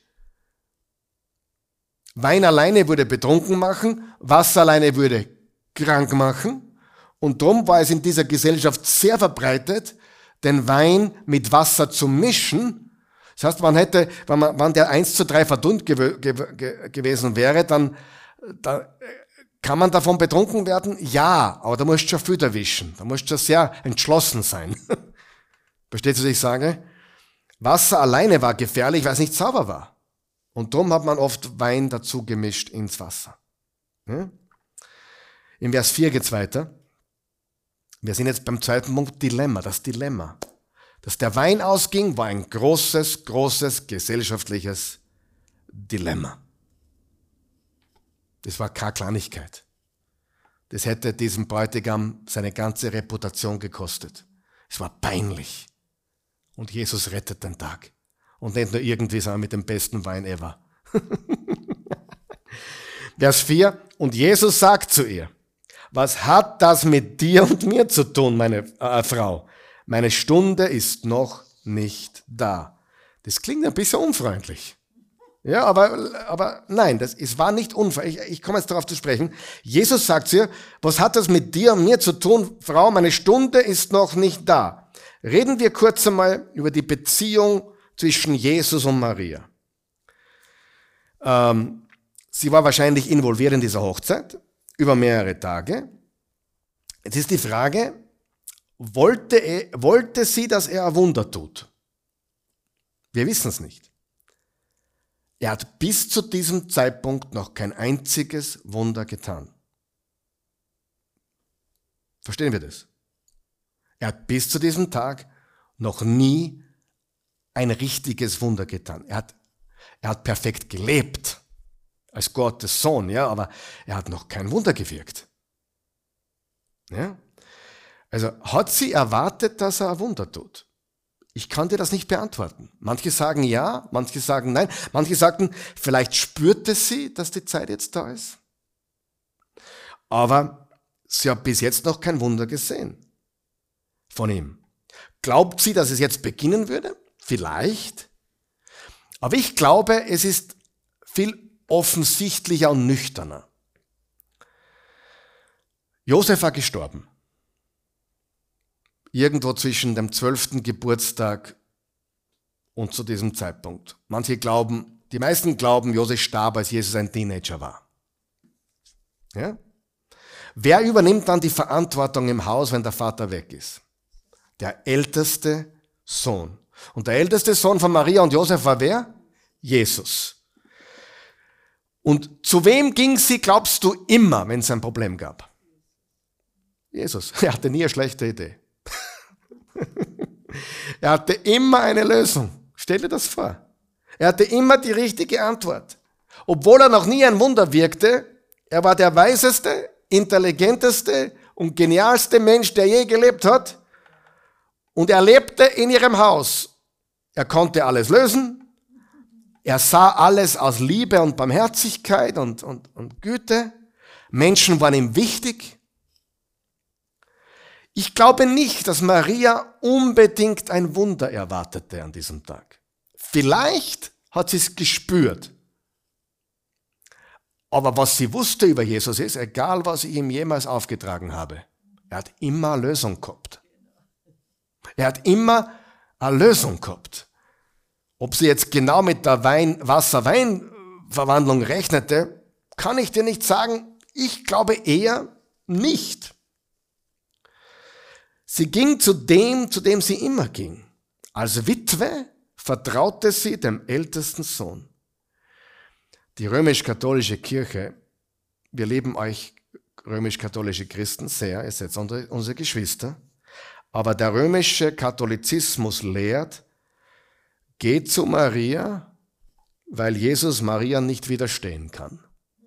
Wein alleine würde betrunken machen, Wasser alleine würde krank machen. Und darum war es in dieser Gesellschaft sehr verbreitet, den Wein mit Wasser zu mischen. Das heißt, wenn der 1:3 verdünnt gewesen wäre, dann kann man davon betrunken werden? Ja, aber da musst du schon viel erwischen. Da musst du schon sehr entschlossen sein. Versteht ihr, was ich sage? Wasser alleine war gefährlich, weil es nicht sauber war. Und darum hat man oft Wein dazu gemischt ins Wasser. Ja? In Vers 4 geht es weiter. Wir sind jetzt beim zweiten Punkt, Dilemma. Das Dilemma. Dass der Wein ausging, war ein großes gesellschaftliches Dilemma. Das war keine Kleinigkeit. Das hätte diesem Bräutigam seine ganze Reputation gekostet. Es war peinlich. Und Jesus rettet den Tag. Und nicht nur irgendwie, sondern mit dem besten Wein ever. Vers 4. Und Jesus sagt zu ihr, was hat das mit dir und mir zu tun, meine Frau? Meine Stunde ist noch nicht da. Das klingt ein bisschen unfreundlich. Ja, aber nein, es war nicht unfreundlich. Ich komme jetzt darauf zu sprechen. Jesus sagt zu ihr, was hat das mit dir und mir zu tun, Frau? Meine Stunde ist noch nicht da. Reden wir kurz einmal über die Beziehung zwischen Jesus und Maria. Sie war wahrscheinlich involviert in dieser Hochzeit über mehrere Tage. Jetzt ist die Frage, wollte sie, dass er ein Wunder tut? Wir wissen es nicht. Er hat bis zu diesem Zeitpunkt noch kein einziges Wunder getan. Verstehen wir das? Er hat bis zu diesem Tag noch nie ein richtiges Wunder getan. Er hat perfekt gelebt als Gottes Sohn, ja, aber er hat noch kein Wunder gewirkt. Ja? Also hat sie erwartet, dass er ein Wunder tut? Ich kann dir das nicht beantworten. Manche sagen ja, manche sagen nein. Manche sagten, vielleicht spürte sie, dass die Zeit jetzt da ist. Aber sie hat bis jetzt noch kein Wunder gesehen von ihm. Glaubt sie, dass es jetzt beginnen würde? Vielleicht. Aber ich glaube, es ist viel offensichtlicher und nüchterner. Josef war gestorben. Irgendwo zwischen dem 12. Geburtstag und zu diesem Zeitpunkt. Die meisten glauben, Josef starb, als Jesus ein Teenager war. Ja? Wer übernimmt dann die Verantwortung im Haus, wenn der Vater weg ist? Der älteste Sohn. Und der älteste Sohn von Maria und Josef war wer? Jesus. Und zu wem ging sie, glaubst du, immer, wenn es ein Problem gab? Jesus. Er hatte nie eine schlechte Idee. Er hatte immer eine Lösung. Stell dir das vor. Er hatte immer die richtige Antwort. Obwohl er noch nie ein Wunder wirkte, er war der weiseste, intelligenteste und genialste Mensch, der je gelebt hat. Und er lebte in ihrem Haus. Er konnte alles lösen. Er sah alles aus Liebe und Barmherzigkeit und Güte. Menschen waren ihm wichtig. Ich glaube nicht, dass Maria unbedingt ein Wunder erwartete an diesem Tag. Vielleicht hat sie es gespürt. Aber was sie wusste über Jesus ist, egal was ich ihm jemals aufgetragen habe, er hat immer eine Lösung gehabt. Er hat immer eine Lösung gehabt. Ob sie jetzt genau mit der Wasser-Wein-Verwandlung rechnete, kann ich dir nicht sagen. Ich glaube eher nicht. Sie ging zu dem sie immer ging. Als Witwe vertraute sie dem ältesten Sohn. Die römisch-katholische Kirche, wir lieben euch römisch-katholische Christen sehr, ihr seid unsere Geschwister, aber der römische Katholizismus lehrt, geht zu Maria, weil Jesus Maria nicht widerstehen kann.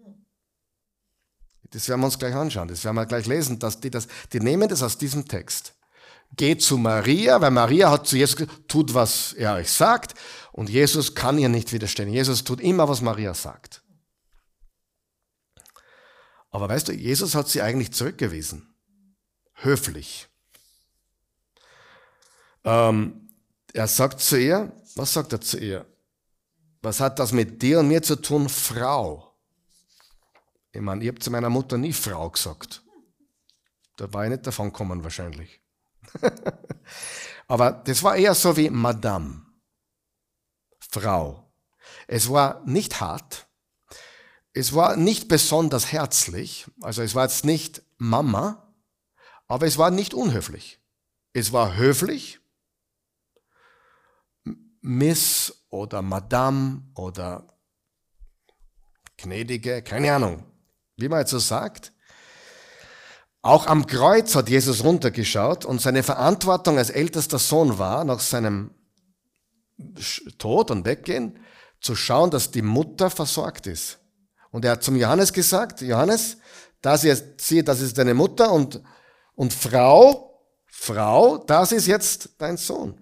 Das werden wir uns gleich anschauen, das werden wir gleich lesen, dass die nehmen das aus diesem Text. Geht zu Maria, weil Maria hat zu Jesus gesagt, tut, was er euch sagt, und Jesus kann ihr nicht widerstehen. Jesus tut immer, was Maria sagt. Aber weißt du, Jesus hat sie eigentlich zurückgewiesen. Höflich. Er sagt zu ihr, was sagt er zu ihr? Was hat das mit dir und mir zu tun, Frau? Ich meine, ich habe zu meiner Mutter nie Frau gesagt. Da war ich nicht davon gekommen wahrscheinlich. Aber das war eher so wie Madame, Frau. Es war nicht hart, es war nicht besonders herzlich, also es war jetzt nicht Mama, aber es war nicht unhöflich. Es war höflich, Miss oder Madame oder Gnädige, keine Ahnung, wie man jetzt so sagt. Auch am Kreuz hat Jesus runtergeschaut und seine Verantwortung als ältester Sohn war, nach seinem Tod und Weggehen, zu schauen, dass die Mutter versorgt ist. Und er hat zum Johannes gesagt, Johannes, das ist deine Mutter und Frau, das ist jetzt dein Sohn.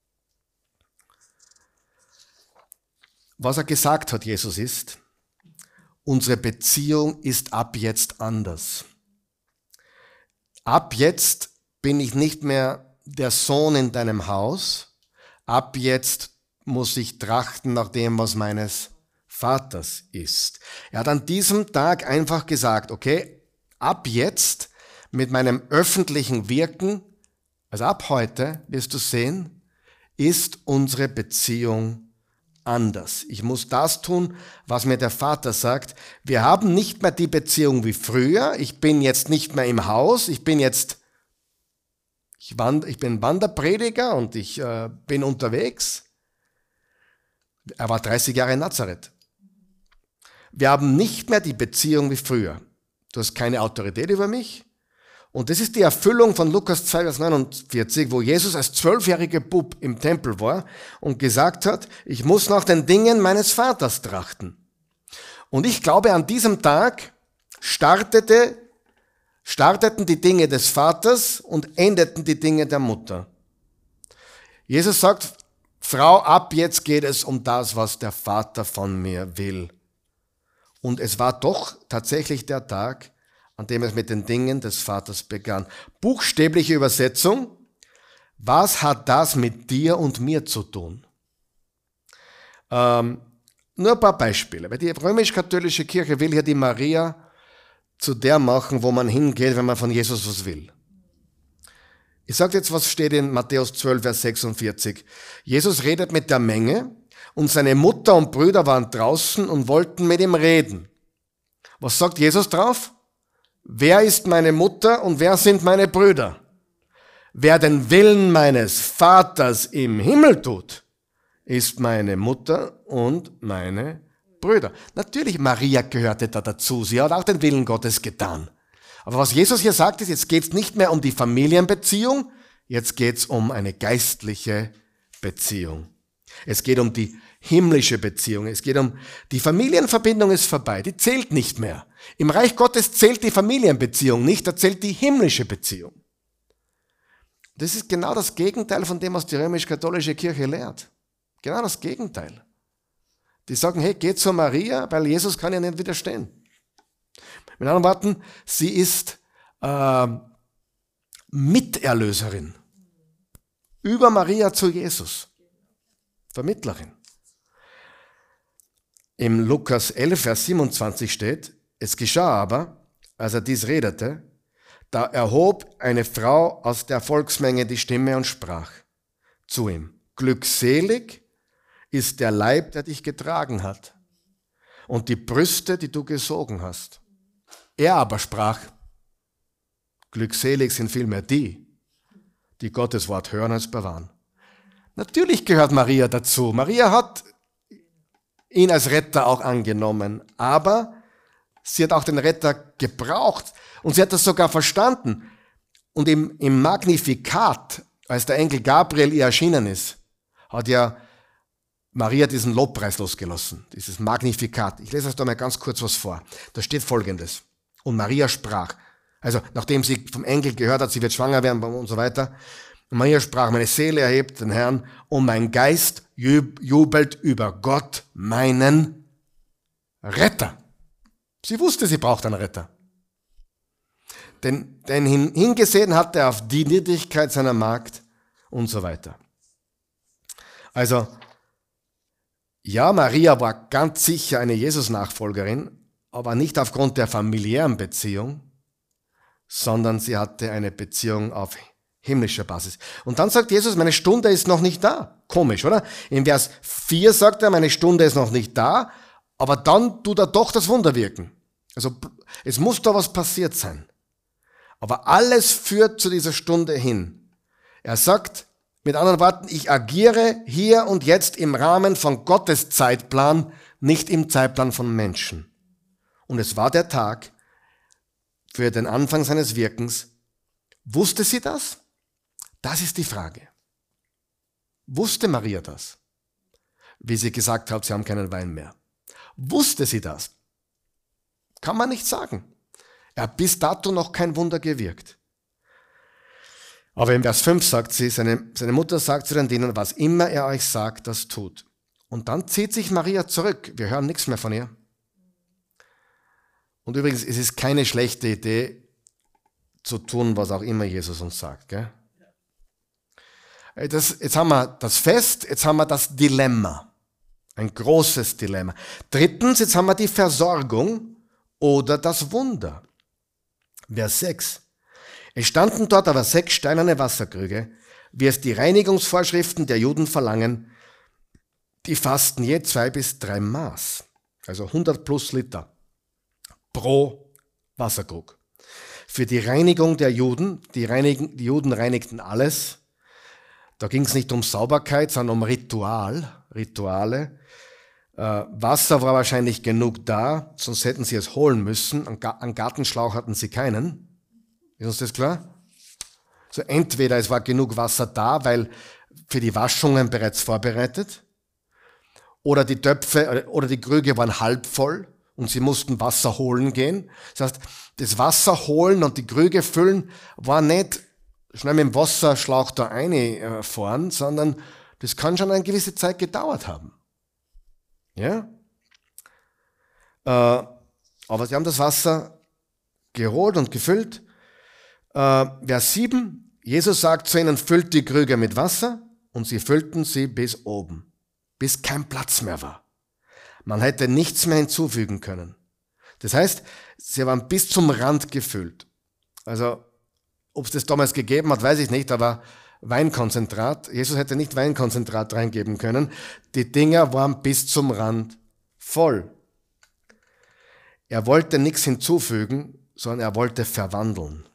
Was er gesagt hat, Jesus, ist, unsere Beziehung ist ab jetzt anders. Ab jetzt bin ich nicht mehr der Sohn in deinem Haus. Ab jetzt muss ich trachten nach dem, was meines Vaters ist. Er hat an diesem Tag einfach gesagt, okay, ab jetzt mit meinem öffentlichen Wirken Also ab heute, wirst du sehen, ist unsere Beziehung anders. Ich muss das tun, was mir der Vater sagt. Wir haben nicht mehr die Beziehung wie früher. Ich bin jetzt nicht mehr im Haus. Ich bin Wanderprediger und ich bin unterwegs. Er war 30 Jahre in Nazareth. Wir haben nicht mehr die Beziehung wie früher. Du hast keine Autorität über mich. Und das ist die Erfüllung von Lukas 2, Vers 49, wo Jesus als 12-jähriger Bub im Tempel war und gesagt hat, ich muss nach den Dingen meines Vaters trachten. Und ich glaube, an diesem Tag starteten die Dinge des Vaters und endeten die Dinge der Mutter. Jesus sagt, Frau, ab jetzt geht es um das, was der Vater von mir will. Und es war doch tatsächlich der Tag, an dem es mit den Dingen des Vaters begann. Buchstäbliche Übersetzung, was hat das mit dir und mir zu tun? Nur ein paar Beispiele. Weil die römisch-katholische Kirche will hier die Maria zu der machen, wo man hingeht, wenn man von Jesus was will. Ich sage jetzt, was steht in Matthäus 12, Vers 46. Jesus redet mit der Menge und seine Mutter und Brüder waren draußen und wollten mit ihm reden. Was sagt Jesus drauf? Wer ist meine Mutter und wer sind meine Brüder? Wer den Willen meines Vaters im Himmel tut, ist meine Mutter und meine Brüder. Natürlich, Maria gehörte da dazu. Sie hat auch den Willen Gottes getan. Aber was Jesus hier sagt, ist, jetzt geht es nicht mehr um die Familienbeziehung, jetzt geht es um eine geistliche Beziehung. Es geht um die himmlische Beziehung. Es geht um, die Familienverbindung ist vorbei, die zählt nicht mehr. Im Reich Gottes zählt die Familienbeziehung nicht, da zählt die himmlische Beziehung. Das ist genau das Gegenteil von dem, was die römisch-katholische Kirche lehrt. Genau das Gegenteil. Die sagen, hey, geht zu Maria, weil Jesus kann ja nicht widerstehen. Mit anderen Worten, sie ist Miterlöserin. Über Maria zu Jesus. Vermittlerin. Im Lukas 11, Vers 27 steht, es geschah aber, als er dies redete, da erhob eine Frau aus der Volksmenge die Stimme und sprach zu ihm, glückselig ist der Leib, der dich getragen hat, und die Brüste, die du gesogen hast. Er aber sprach, glückselig sind vielmehr die, die Gottes Wort hören als bewahren. Natürlich gehört Maria dazu. Maria hat ihn als Retter auch angenommen, aber sie hat auch den Retter gebraucht und sie hat das sogar verstanden. Und im Magnificat, als der Engel Gabriel ihr erschienen ist, hat ja Maria diesen Lobpreis losgelassen, dieses Magnificat. Ich lese euch da mal ganz kurz was vor. Da steht Folgendes. Und Maria sprach, also nachdem sie vom Engel gehört hat, sie wird schwanger werden und so weiter. Und Maria sprach, meine Seele erhebt den Herrn und mein Geist jubelt über Gott, meinen Retter. Sie wusste, sie braucht einen Retter. Denn hingesehen hat er auf die Niedrigkeit seiner Magd und so weiter. Also, ja, Maria war ganz sicher eine Jesus-Nachfolgerin, aber nicht aufgrund der familiären Beziehung, sondern sie hatte eine Beziehung auf himmlischer Basis. Und dann sagt Jesus, meine Stunde ist noch nicht da. Komisch, oder? In Vers 4 sagt er, meine Stunde ist noch nicht da, aber dann tut er doch das Wunder wirken. Also es muss da was passiert sein. Aber alles führt zu dieser Stunde hin. Er sagt, mit anderen Worten, ich agiere hier und jetzt im Rahmen von Gottes Zeitplan, nicht im Zeitplan von Menschen. Und es war der Tag für den Anfang seines Wirkens. Wusste sie das? Das ist die Frage. Wusste Maria das? Wie sie gesagt hat, sie haben keinen Wein mehr. Wusste sie das? Kann man nicht sagen. Er hat bis dato noch kein Wunder gewirkt. Aber in Vers 5 sagt sie, seine Mutter sagt zu den Dienern, was immer er euch sagt, das tut. Und dann zieht sich Maria zurück. Wir hören nichts mehr von ihr. Und übrigens, es ist keine schlechte Idee, zu tun, was auch immer Jesus uns sagt. Gell? Jetzt haben wir das Fest, jetzt haben wir das Dilemma. Ein großes Dilemma. Drittens, jetzt haben wir die Versorgung oder das Wunder. Vers 6. Es standen dort aber 6 steinerne Wasserkrüge, wie es die Reinigungsvorschriften der Juden verlangen. Die fassten je 2 bis 3 Maß, also 100 plus Liter pro Wasserkrug. Für die Reinigung der Juden, die Juden reinigten alles. Da ging es nicht um Sauberkeit, sondern um Rituale. Wasser war wahrscheinlich genug da, sonst hätten sie es holen müssen. Einen Gartenschlauch hatten sie keinen. Ist uns das klar? So entweder es war genug Wasser da, weil für die Waschungen bereits vorbereitet, oder die Töpfe oder die Krüge waren halb voll und sie mussten Wasser holen gehen. Das heißt, das Wasser holen und die Krüge füllen war nicht schnell mit dem Wasserschlauch da reinfahren, sondern das kann schon eine gewisse Zeit gedauert haben. Ja? Aber sie haben das Wasser geholt und gefüllt. Vers 7, Jesus sagt zu ihnen, füllt die Krüge mit Wasser, und sie füllten sie bis oben, bis kein Platz mehr war. Man hätte nichts mehr hinzufügen können. Das heißt, sie waren bis zum Rand gefüllt. Also, ob es das damals gegeben hat, weiß ich nicht, aber Weinkonzentrat, Jesus hätte nicht Weinkonzentrat reingeben können. Die Dinger waren bis zum Rand voll. Er wollte nichts hinzufügen, sondern er wollte verwandeln.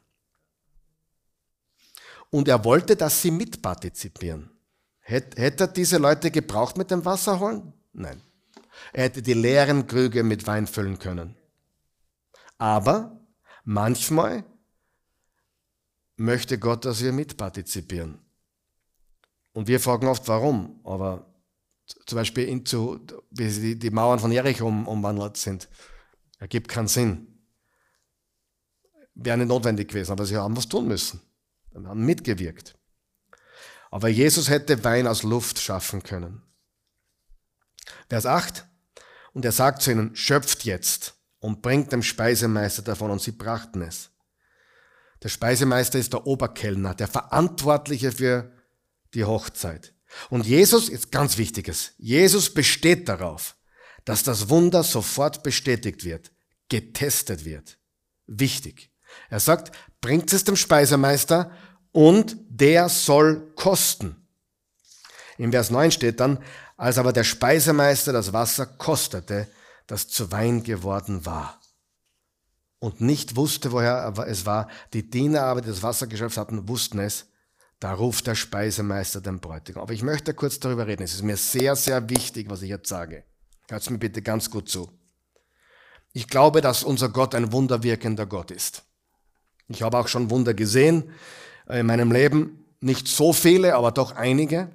Und er wollte, dass sie mitpartizipieren. Hätte er diese Leute gebraucht mit dem Wasser holen? Nein. Er hätte die leeren Krüge mit Wein füllen können. Aber manchmal möchte Gott, dass wir mitpartizipieren. Und wir fragen oft, warum. Aber zum Beispiel, wie die Mauern von Jericho umwandelt sind, ergibt keinen Sinn. Wäre nicht notwendig gewesen, aber sie haben was tun müssen. Sie haben mitgewirkt. Aber Jesus hätte Wein aus Luft schaffen können. Vers 8. Und er sagt zu ihnen, schöpft jetzt und bringt dem Speisemeister davon. Und sie brachten es. Der Speisemeister ist der Oberkellner, der Verantwortliche für die Hochzeit. Und Jesus, jetzt ganz Wichtiges, Jesus besteht darauf, dass das Wunder sofort bestätigt wird, getestet wird. Wichtig. Er sagt, bringt es dem Speisemeister und der soll kosten. Im Vers 9 steht dann, als aber der Speisemeister das Wasser kostete, das zu Wein geworden war und nicht wusste, woher es war, die Diener aber, die das Wasser geschöpft hatten, wussten es, da ruft der Speisemeister den Bräutigam. Aber ich möchte kurz darüber reden. Es ist mir sehr, sehr wichtig, was ich jetzt sage. Hört mir bitte ganz gut zu. Ich glaube, dass unser Gott ein wunderwirkender Gott ist. Ich habe auch schon Wunder gesehen in meinem Leben. Nicht so viele, aber doch einige.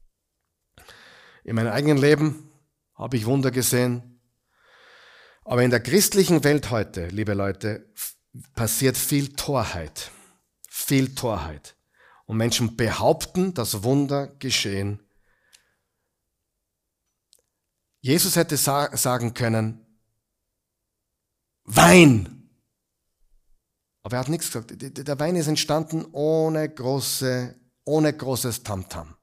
In meinem eigenen Leben habe ich Wunder gesehen. Aber in der christlichen Welt heute, liebe Leute, passiert viel Torheit. Viel Torheit. Und Menschen behaupten, dass Wunder geschehen. Jesus hätte sagen können, Wein. Aber er hat nichts gesagt. Der Wein ist entstanden ohne großes Tamtam.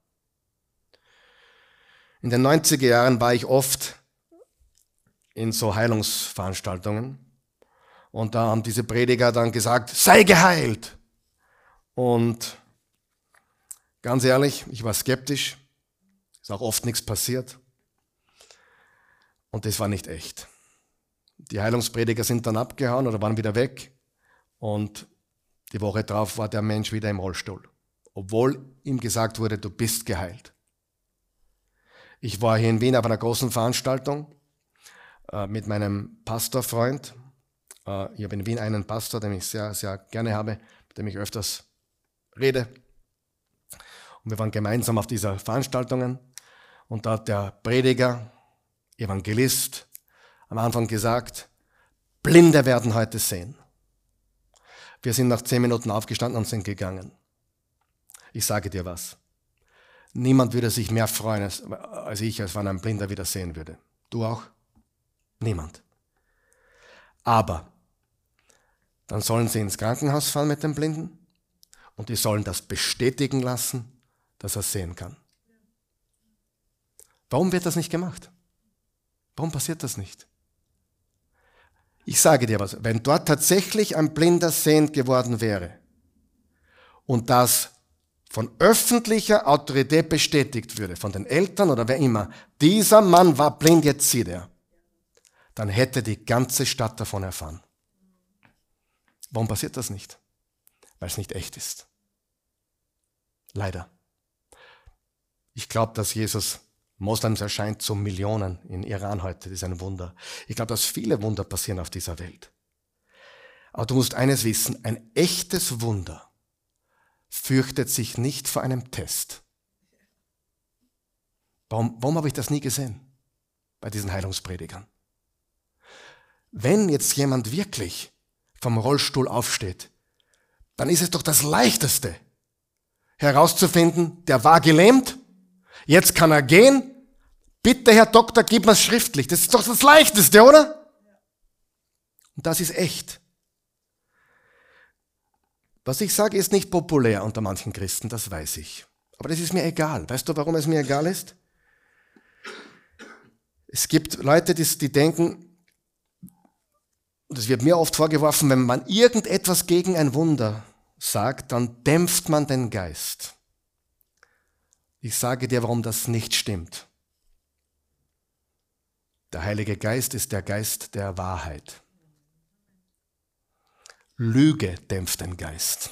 In den 90er Jahren war ich oft in so Heilungsveranstaltungen und da haben diese Prediger dann gesagt, sei geheilt. Und ganz ehrlich, ich war skeptisch, ist auch oft nichts passiert und das war nicht echt. Die Heilungsprediger sind dann abgehauen oder waren wieder weg und die Woche drauf war der Mensch wieder im Rollstuhl, obwohl ihm gesagt wurde, du bist geheilt. Ich war hier in Wien auf einer großen Veranstaltung mit meinem Pastorfreund. Ich habe in Wien einen Pastor, den ich sehr, sehr gerne habe, mit dem ich öfters rede. Und wir waren gemeinsam auf dieser Veranstaltungen und da hat der Prediger, Evangelist, am Anfang gesagt, Blinde werden heute sehen. Wir sind nach 10 Minuten aufgestanden und sind gegangen. Ich sage dir was. Niemand würde sich mehr freuen als ich, als wenn ein Blinder wieder sehen würde. Du auch? Niemand. Aber dann sollen sie ins Krankenhaus fahren mit dem Blinden und die sollen das bestätigen lassen, dass er sehen kann. Warum wird das nicht gemacht? Warum passiert das nicht? Ich sage dir was, wenn dort tatsächlich ein Blinder sehend geworden wäre, und das von öffentlicher Autorität bestätigt würde, von den Eltern oder wer immer, dieser Mann war blind, jetzt sieht er, dann hätte die ganze Stadt davon erfahren. Warum passiert das nicht? Weil es nicht echt ist. Leider. Ich glaube, dass Jesus Moslems erscheint zu Millionen in Iran heute. Das ist ein Wunder. Ich glaube, dass viele Wunder passieren auf dieser Welt. Aber du musst eines wissen, ein echtes Wunder fürchtet sich nicht vor einem Test. Warum habe ich das nie gesehen bei diesen Heilungspredigern? Wenn jetzt jemand wirklich vom Rollstuhl aufsteht, dann ist es doch das Leichteste, herauszufinden, der war gelähmt, jetzt kann er gehen, bitte Herr Doktor, gib mir's schriftlich. Das ist doch das Leichteste, oder? Und das ist echt. Was ich sage, ist nicht populär unter manchen Christen, das weiß ich. Aber das ist mir egal. Weißt du, warum es mir egal ist? Es gibt Leute, die denken, und es wird mir oft vorgeworfen, wenn man irgendetwas gegen ein Wunder sagt, dann dämpft man den Geist. Ich sage dir, warum das nicht stimmt. Der Heilige Geist ist der Geist der Wahrheit. Lüge dämpft den Geist.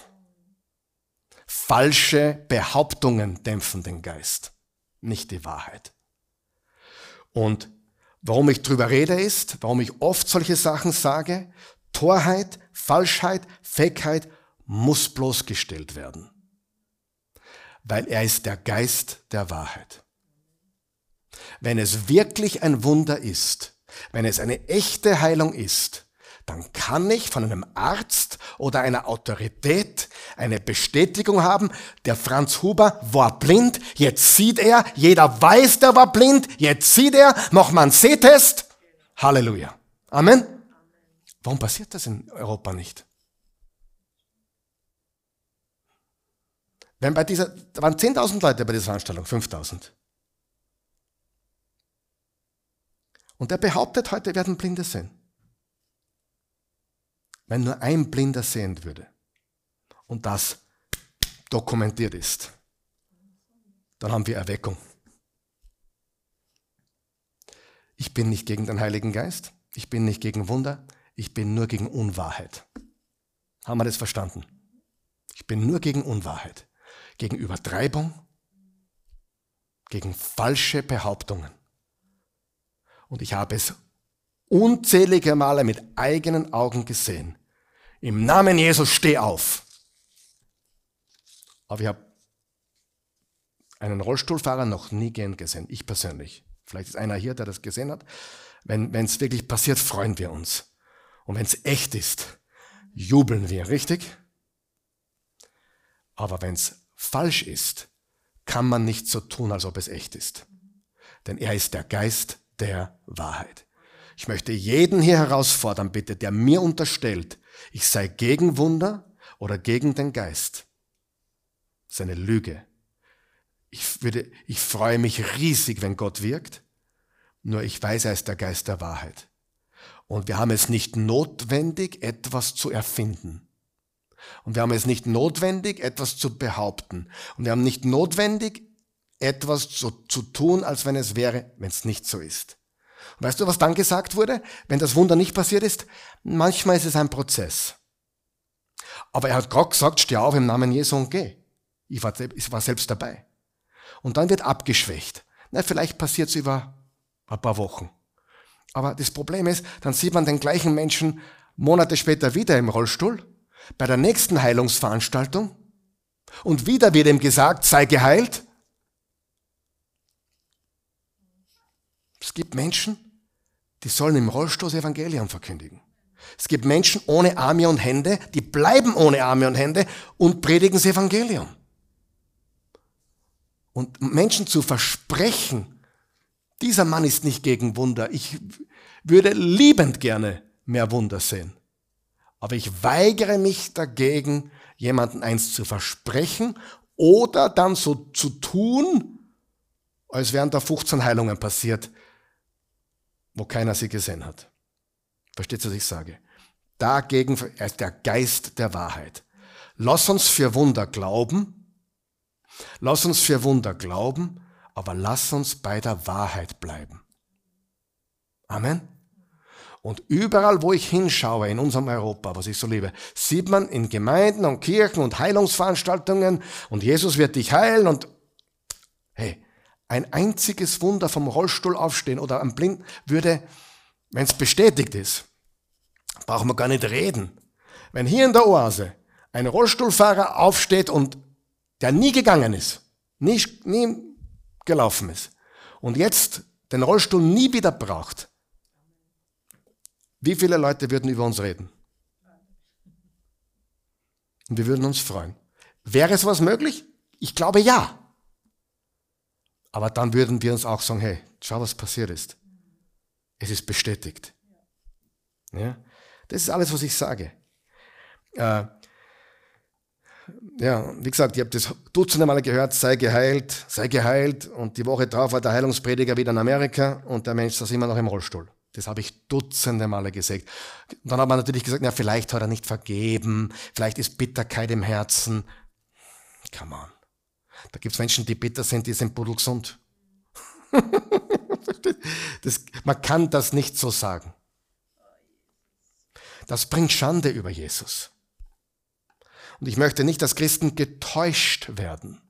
Falsche Behauptungen dämpfen den Geist, nicht die Wahrheit. Und warum ich drüber rede ist, warum ich oft solche Sachen sage, Torheit, Falschheit, Fakeheit muss bloßgestellt werden. Weil er ist der Geist der Wahrheit. Wenn es wirklich ein Wunder ist, wenn es eine echte Heilung ist, dann kann ich von einem Arzt oder einer Autorität eine Bestätigung haben, der Franz Huber war blind, jetzt sieht er, jeder weiß, der war blind, jetzt sieht er, mach mal einen Sehtest. Halleluja. Amen. Warum passiert das in Europa nicht? Da waren 10.000 Leute bei dieser Veranstaltung, 5.000. Und er behauptet, heute werden Blinde sehen. Wenn nur ein Blinder sehen würde und das dokumentiert ist, dann haben wir Erweckung. Ich bin nicht gegen den Heiligen Geist, ich bin nicht gegen Wunder, ich bin nur gegen Unwahrheit. Haben wir das verstanden? Ich bin nur gegen Unwahrheit, gegen Übertreibung, gegen falsche Behauptungen. Und ich habe es unzählige Male mit eigenen Augen gesehen. Im Namen Jesus, steh auf. Aber ich habe einen Rollstuhlfahrer noch nie gehen gesehen, ich persönlich. Vielleicht ist einer hier, der das gesehen hat. Wenn es wirklich passiert, freuen wir uns. Und wenn es echt ist, jubeln wir, richtig? Aber wenn es falsch ist, kann man nicht so tun, als ob es echt ist. Denn er ist der Geist der Wahrheit. Ich möchte jeden hier herausfordern, bitte, der mir unterstellt, ich sei gegen Wunder oder gegen den Geist. Das ist eine Lüge. Ich freue mich riesig, wenn Gott wirkt, nur ich weiß, er ist der Geist der Wahrheit. Und wir haben es nicht notwendig, etwas zu erfinden. Und wir haben es nicht notwendig, etwas zu behaupten. Und wir haben nicht notwendig, etwas zu tun, als wenn es wäre, wenn es nicht so ist. Und weißt du, was dann gesagt wurde, wenn das Wunder nicht passiert ist? Manchmal ist es ein Prozess. Aber er hat gerade gesagt, steh auf im Namen Jesu und geh. Ich war selbst dabei. Und dann wird abgeschwächt. Na, vielleicht passiert es über ein paar Wochen. Aber das Problem ist, dann sieht man den gleichen Menschen Monate später wieder im Rollstuhl, bei der nächsten Heilungsveranstaltung, und wieder wird ihm gesagt, sei geheilt. Es gibt Menschen, die sollen im Rollstuhl das Evangelium verkündigen. Es gibt Menschen ohne Arme und Hände, die bleiben ohne Arme und Hände und predigen das Evangelium. Und Menschen zu versprechen, dieser Mann ist nicht gegen Wunder. Ich würde liebend gerne mehr Wunder sehen. Aber ich weigere mich dagegen, jemandem eins zu versprechen oder dann so zu tun, als wären da 15 Heilungen passiert, wo keiner sie gesehen hat. Versteht ihr, was ich sage? Dagegen, er ist der Geist der Wahrheit. lass uns für Wunder glauben, aber lass uns bei der Wahrheit bleiben. Amen. Und überall, wo ich hinschaue in unserem Europa, was ich so liebe, sieht man in Gemeinden und Kirchen und Heilungsveranstaltungen und Jesus wird dich heilen und hey, ein einziges Wunder vom Rollstuhl aufstehen oder am Blinden würde, wenn es bestätigt ist, brauchen wir gar nicht reden. Wenn hier in der Oase ein Rollstuhlfahrer aufsteht und der nie gegangen ist, nie gelaufen ist und jetzt den Rollstuhl nie wieder braucht, wie viele Leute würden über uns reden? Und wir würden uns freuen. Wäre es was möglich? Ich glaube ja. Aber dann würden wir uns auch sagen, hey, schau, was passiert ist. Es ist bestätigt. Ja? Das ist alles, was ich sage. Ja, wie gesagt, ich habe das dutzende Male gehört, sei geheilt, sei geheilt. Und die Woche drauf war der Heilungsprediger wieder in Amerika und der Mensch saß immer noch im Rollstuhl. Das habe ich dutzende Male gesagt. Und dann hat man natürlich gesagt, na, vielleicht hat er nicht vergeben, vielleicht ist Bitterkeit im Herzen. Come on. Da gibt es Menschen, die bitter sind, die sind pudelgesund. Man kann das nicht so sagen. Das bringt Schande über Jesus. Und ich möchte nicht, dass Christen getäuscht werden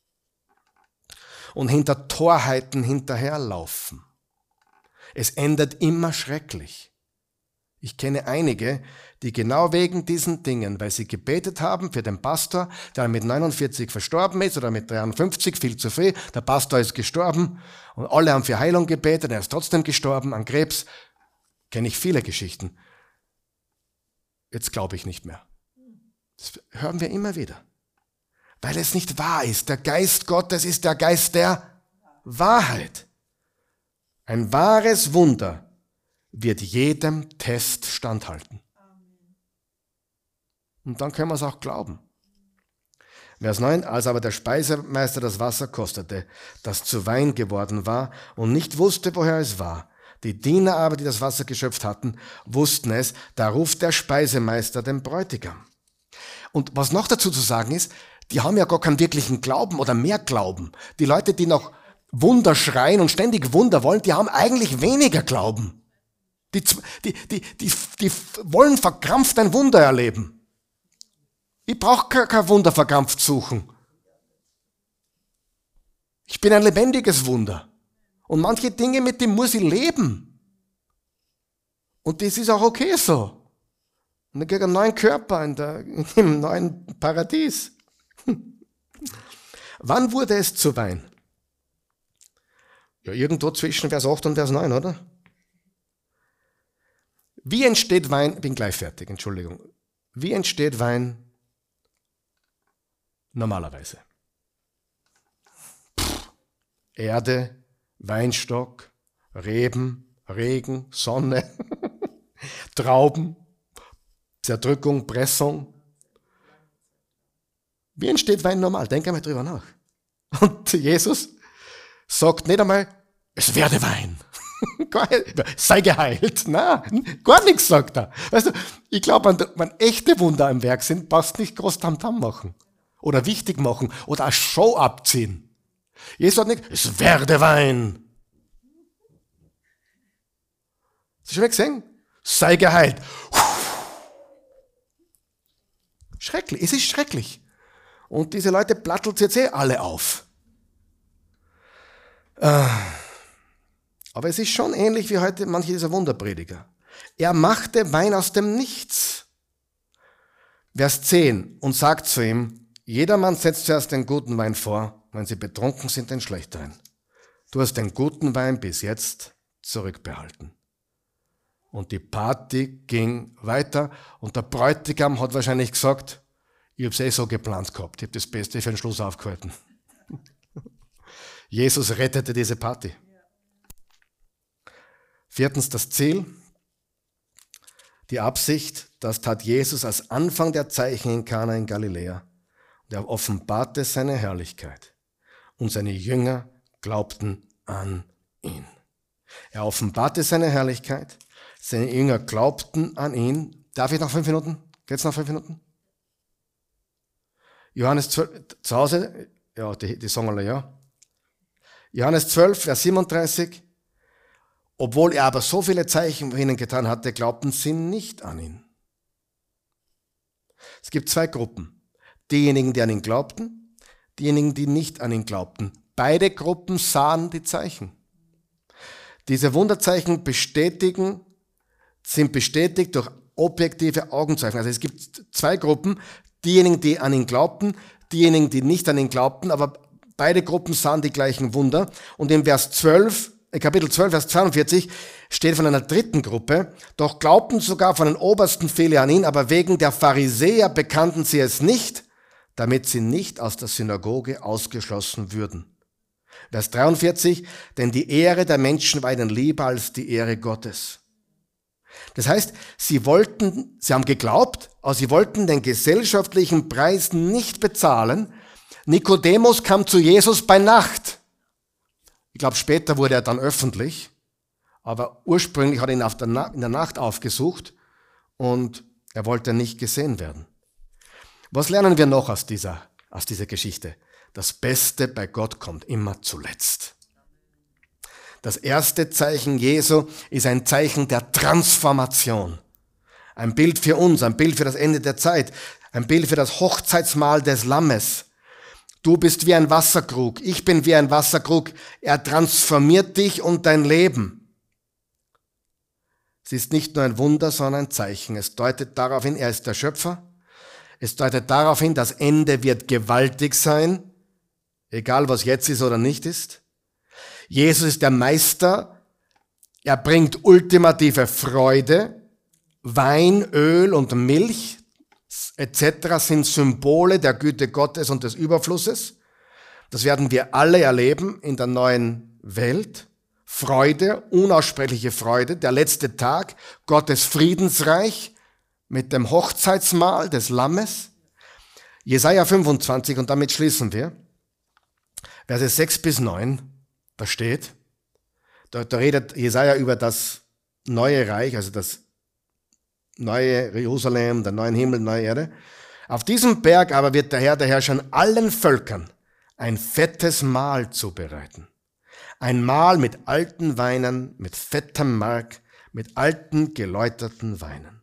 und hinter Torheiten hinterherlaufen. Es endet immer schrecklich. Ich kenne einige, die genau wegen diesen Dingen, weil sie gebetet haben für den Pastor, der mit 49 verstorben ist oder mit 53, viel zu früh, der Pastor ist gestorben und alle haben für Heilung gebetet, er ist trotzdem gestorben an Krebs. Kenne ich viele Geschichten. Jetzt glaube ich nicht mehr. Das hören wir immer wieder. Weil es nicht wahr ist. Der Geist Gottes ist der Geist der Wahrheit. Ein wahres Wunder wird jedem Test standhalten. Und dann können wir es auch glauben. Vers 9, als aber der Speisemeister das Wasser kostete, das zu Wein geworden war und nicht wusste, woher es war, die Diener aber, die das Wasser geschöpft hatten, wussten es, da ruft der Speisemeister den Bräutigam. Und was noch dazu zu sagen ist, die haben ja gar keinen wirklichen Glauben oder mehr Glauben. Die Leute, die noch Wunder schreien und ständig Wunder wollen, die haben eigentlich weniger Glauben. Die wollen verkrampft ein Wunder erleben. Ich brauche kein Wunder verkrampft suchen. Ich bin ein lebendiges Wunder. Und manche Dinge, mit denen muss ich leben. Und das ist auch okay so. Und dann kriege ich einen neuen Körper im neuen Paradies. Wann wurde es zu Wein? Ja, irgendwo zwischen Vers 8 und Vers 9, oder? Wie entsteht Wein? Bin gleich fertig, Entschuldigung. Wie entsteht Wein normalerweise? Erde, Weinstock, Reben, Regen, Sonne, Trauben, Zerdrückung, Pressung. Wie entsteht Wein normal? Denk einmal drüber nach. Und Jesus sagt nicht einmal, es werde Wein. Sei geheilt. Nein, gar nichts sagt er. Weißt du, ich glaube, wenn echte Wunder im Werk sind, brauchst du nicht groß Tamtam machen. Oder wichtig machen. Oder eine Show abziehen. Jesus sagt nicht, es werde Wein. Hast du schon mal gesehen? Sei geheilt. Schrecklich, es ist schrecklich. Und diese Leute plattelt jetzt alle auf. Aber es ist schon ähnlich wie heute manche dieser Wunderprediger. Er machte Wein aus dem Nichts. Vers 10, und sagt zu ihm, jedermann setzt zuerst den guten Wein vor, wenn sie betrunken sind, den schlechteren. Du hast den guten Wein bis jetzt zurückbehalten. Und die Party ging weiter und der Bräutigam hat wahrscheinlich gesagt, ich habe es so geplant gehabt, ich habe das Beste für den Schluss aufgehalten. Jesus rettete diese Party. Viertens das Ziel, die Absicht, das tat Jesus als Anfang der Zeichen in Kana in Galiläa. Und er offenbarte seine Herrlichkeit. Und seine Jünger glaubten an ihn. Er offenbarte seine Herrlichkeit. Seine Jünger glaubten an ihn. Darf ich noch 5 Minuten? Geht's noch 5 Minuten? Johannes 12, zu Hause, ja, die sagen alle, ja. Johannes 12, Vers 37. Obwohl er aber so viele Zeichen für ihnen getan hatte, glaubten sie nicht an ihn. Es gibt zwei Gruppen. Diejenigen, die an ihn glaubten, diejenigen, die nicht an ihn glaubten. Beide Gruppen sahen die Zeichen. Diese Wunderzeichen sind bestätigt durch objektive Augenzeichen. Also es gibt zwei Gruppen. Diejenigen, die an ihn glaubten, diejenigen, die nicht an ihn glaubten, aber beide Gruppen sahen die gleichen Wunder. Und im Kapitel 12, Vers 42 steht von einer dritten Gruppe, doch glaubten sogar von den Obersten viele an ihn, aber wegen der Pharisäer bekannten sie es nicht, damit sie nicht aus der Synagoge ausgeschlossen würden. Vers 43, denn die Ehre der Menschen war ihnen lieber als die Ehre Gottes. Das heißt, sie haben geglaubt, aber sie wollten den gesellschaftlichen Preis nicht bezahlen. Nikodemus kam zu Jesus bei Nacht. Ich glaube, später wurde er dann öffentlich, aber ursprünglich hat er ihn in der Nacht aufgesucht und er wollte nicht gesehen werden. Was lernen wir noch aus dieser Geschichte? Das Beste bei Gott kommt immer zuletzt. Das erste Zeichen Jesu ist ein Zeichen der Transformation. Ein Bild für uns, ein Bild für das Ende der Zeit, ein Bild für das Hochzeitsmahl des Lammes. Du bist wie ein Wasserkrug, ich bin wie ein Wasserkrug. Er transformiert dich und dein Leben. Es ist nicht nur ein Wunder, sondern ein Zeichen. Es deutet darauf hin, er ist der Schöpfer. Es deutet darauf hin, das Ende wird gewaltig sein, egal was jetzt ist oder nicht ist. Jesus ist der Meister. Er bringt ultimative Freude. Wein, Öl und Milch etc. sind Symbole der Güte Gottes und des Überflusses. Das werden wir alle erleben in der neuen Welt. Freude, unaussprechliche Freude, der letzte Tag, Gottes Friedensreich mit dem Hochzeitsmahl des Lammes. Jesaja 25, und damit schließen wir, Verse 6 bis 9, da steht, da redet Jesaja über das neue Reich, also das neue Jerusalem, der neuen Himmel, neue Erde. Auf diesem Berg aber wird der Herr, der Herrscher, allen Völkern ein fettes Mahl zubereiten. Ein Mahl mit alten Weinen, mit fettem Mark, mit alten geläuterten Weinen.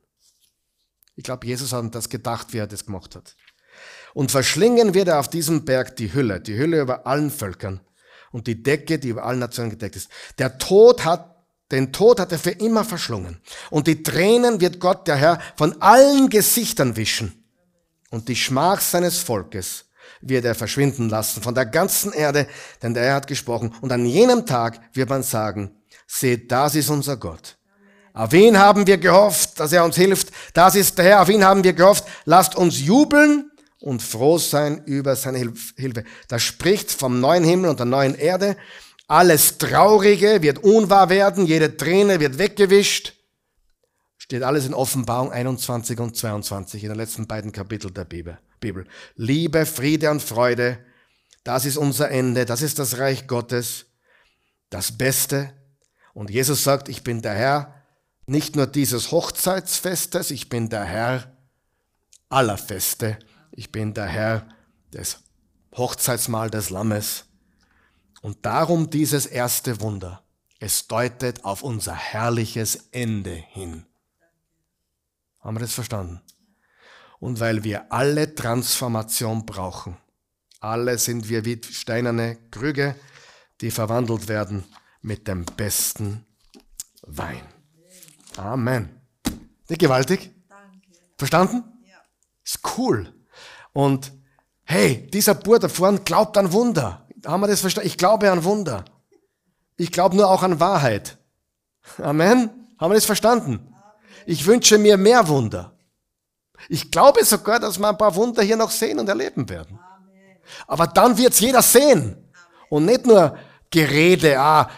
Ich glaube, Jesus hat das gedacht, wie er das gemacht hat. Und verschlingen wird er auf diesem Berg die Hülle über allen Völkern und die Decke, die über allen Nationen gedeckt ist. Den Tod hat er für immer verschlungen. Und die Tränen wird Gott, der Herr, von allen Gesichtern wischen. Und die Schmach seines Volkes wird er verschwinden lassen von der ganzen Erde, denn der Herr hat gesprochen. Und an jenem Tag wird man sagen, seht, das ist unser Gott. Auf ihn haben wir gehofft, dass er uns hilft. Das ist der Herr, auf ihn haben wir gehofft. Lasst uns jubeln und froh sein über seine Hilfe. Das spricht vom neuen Himmel und der neuen Erde. Alles Traurige wird unwahr werden, jede Träne wird weggewischt. Steht alles in Offenbarung 21 und 22, in den letzten beiden Kapiteln der Bibel. Liebe, Friede und Freude, das ist unser Ende, das ist das Reich Gottes, das Beste. Und Jesus sagt, ich bin der Herr, nicht nur dieses Hochzeitsfestes, ich bin der Herr aller Feste. Ich bin der Herr des Hochzeitsmahl des Lammes. Und darum dieses erste Wunder. Es deutet auf unser herrliches Ende hin. Haben wir das verstanden? Und weil wir alle Transformation brauchen. Alle sind wir wie steinerne Krüge, die verwandelt werden mit dem besten Wein. Amen. Nicht gewaltig? Verstanden? Ist cool. Und hey, dieser Bub da vorne glaubt an Wunder. Haben wir das verstanden? Ich glaube an Wunder. Ich glaube nur auch an Wahrheit. Amen. Haben wir das verstanden? Ich wünsche mir mehr Wunder. Ich glaube sogar, dass wir ein paar Wunder hier noch sehen und erleben werden. Aber dann wird es jeder sehen. Und nicht nur Gerede,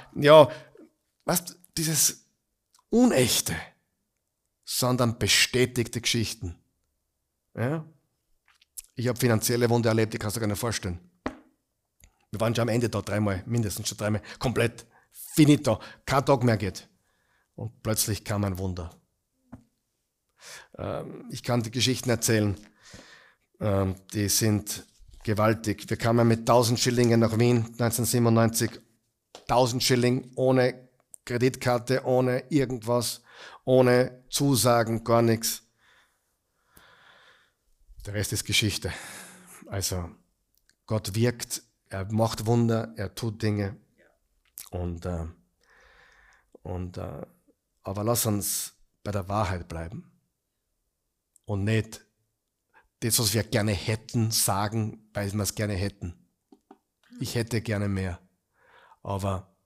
dieses Unechte, sondern bestätigte Geschichten. Ja? Ich habe finanzielle Wunder erlebt, die kannst du dir gar nicht vorstellen. Wir waren schon am Ende da mindestens schon dreimal, komplett finito, kein Tag mehr geht. Und plötzlich kam ein Wunder. Ich kann die Geschichten erzählen. Die sind gewaltig. Wir kamen mit 1000 Schillingen nach Wien 1997. 1000 Schilling ohne Kreditkarte, ohne irgendwas, ohne Zusagen, gar nichts. Der Rest ist Geschichte. Also Gott wirkt, er macht Wunder, er tut Dinge. Aber lass uns bei der Wahrheit bleiben und nicht das, was wir gerne hätten, sagen, weil wir es gerne hätten. Ich hätte gerne mehr, aber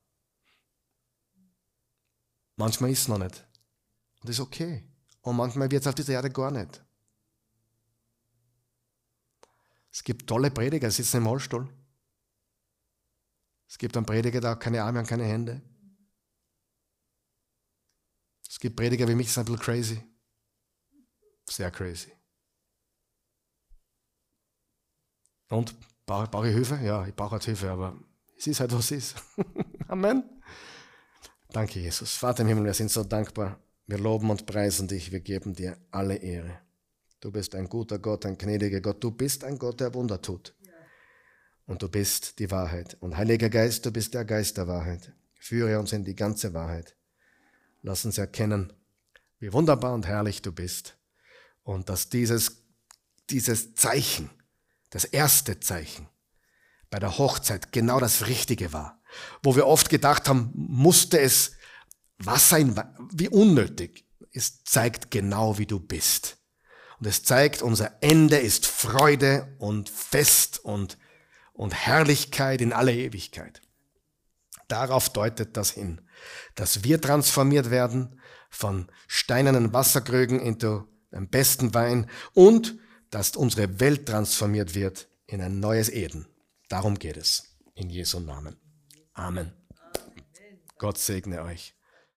manchmal ist es noch nicht. Und das ist okay. Und manchmal wird es auf dieser Erde gar nicht. Es gibt tolle Prediger, die sitzen im Rollstuhl. Es gibt einen Prediger, der hat keine Arme und keine Hände. Es gibt Prediger wie mich, die sind ein bisschen crazy. Sehr crazy. Und brauche ich Hilfe? Ja, ich brauche halt Hilfe, aber es ist halt, was es ist. Amen. Danke, Jesus. Vater im Himmel, wir sind so dankbar. Wir loben und preisen dich. Wir geben dir alle Ehre. Du bist ein guter Gott, ein gnädiger Gott. Du bist ein Gott, der Wunder tut. Und du bist die Wahrheit. Und Heiliger Geist, du bist der Geist der Wahrheit. Führe uns in die ganze Wahrheit. Lass uns erkennen, wie wunderbar und herrlich du bist. Und dass dieses Zeichen, das erste Zeichen bei der Hochzeit genau das Richtige war. Wo wir oft gedacht haben, musste es was sein, wie unnötig. Es zeigt genau, wie du bist. Und es zeigt, unser Ende ist Freude und Fest und Herrlichkeit in alle Ewigkeit. Darauf deutet das hin, dass wir transformiert werden von steinernen Wasserkrügen into den besten Wein und dass unsere Welt transformiert wird in ein neues Eden. Darum geht es. In Jesu Namen. Amen. Gott segne euch.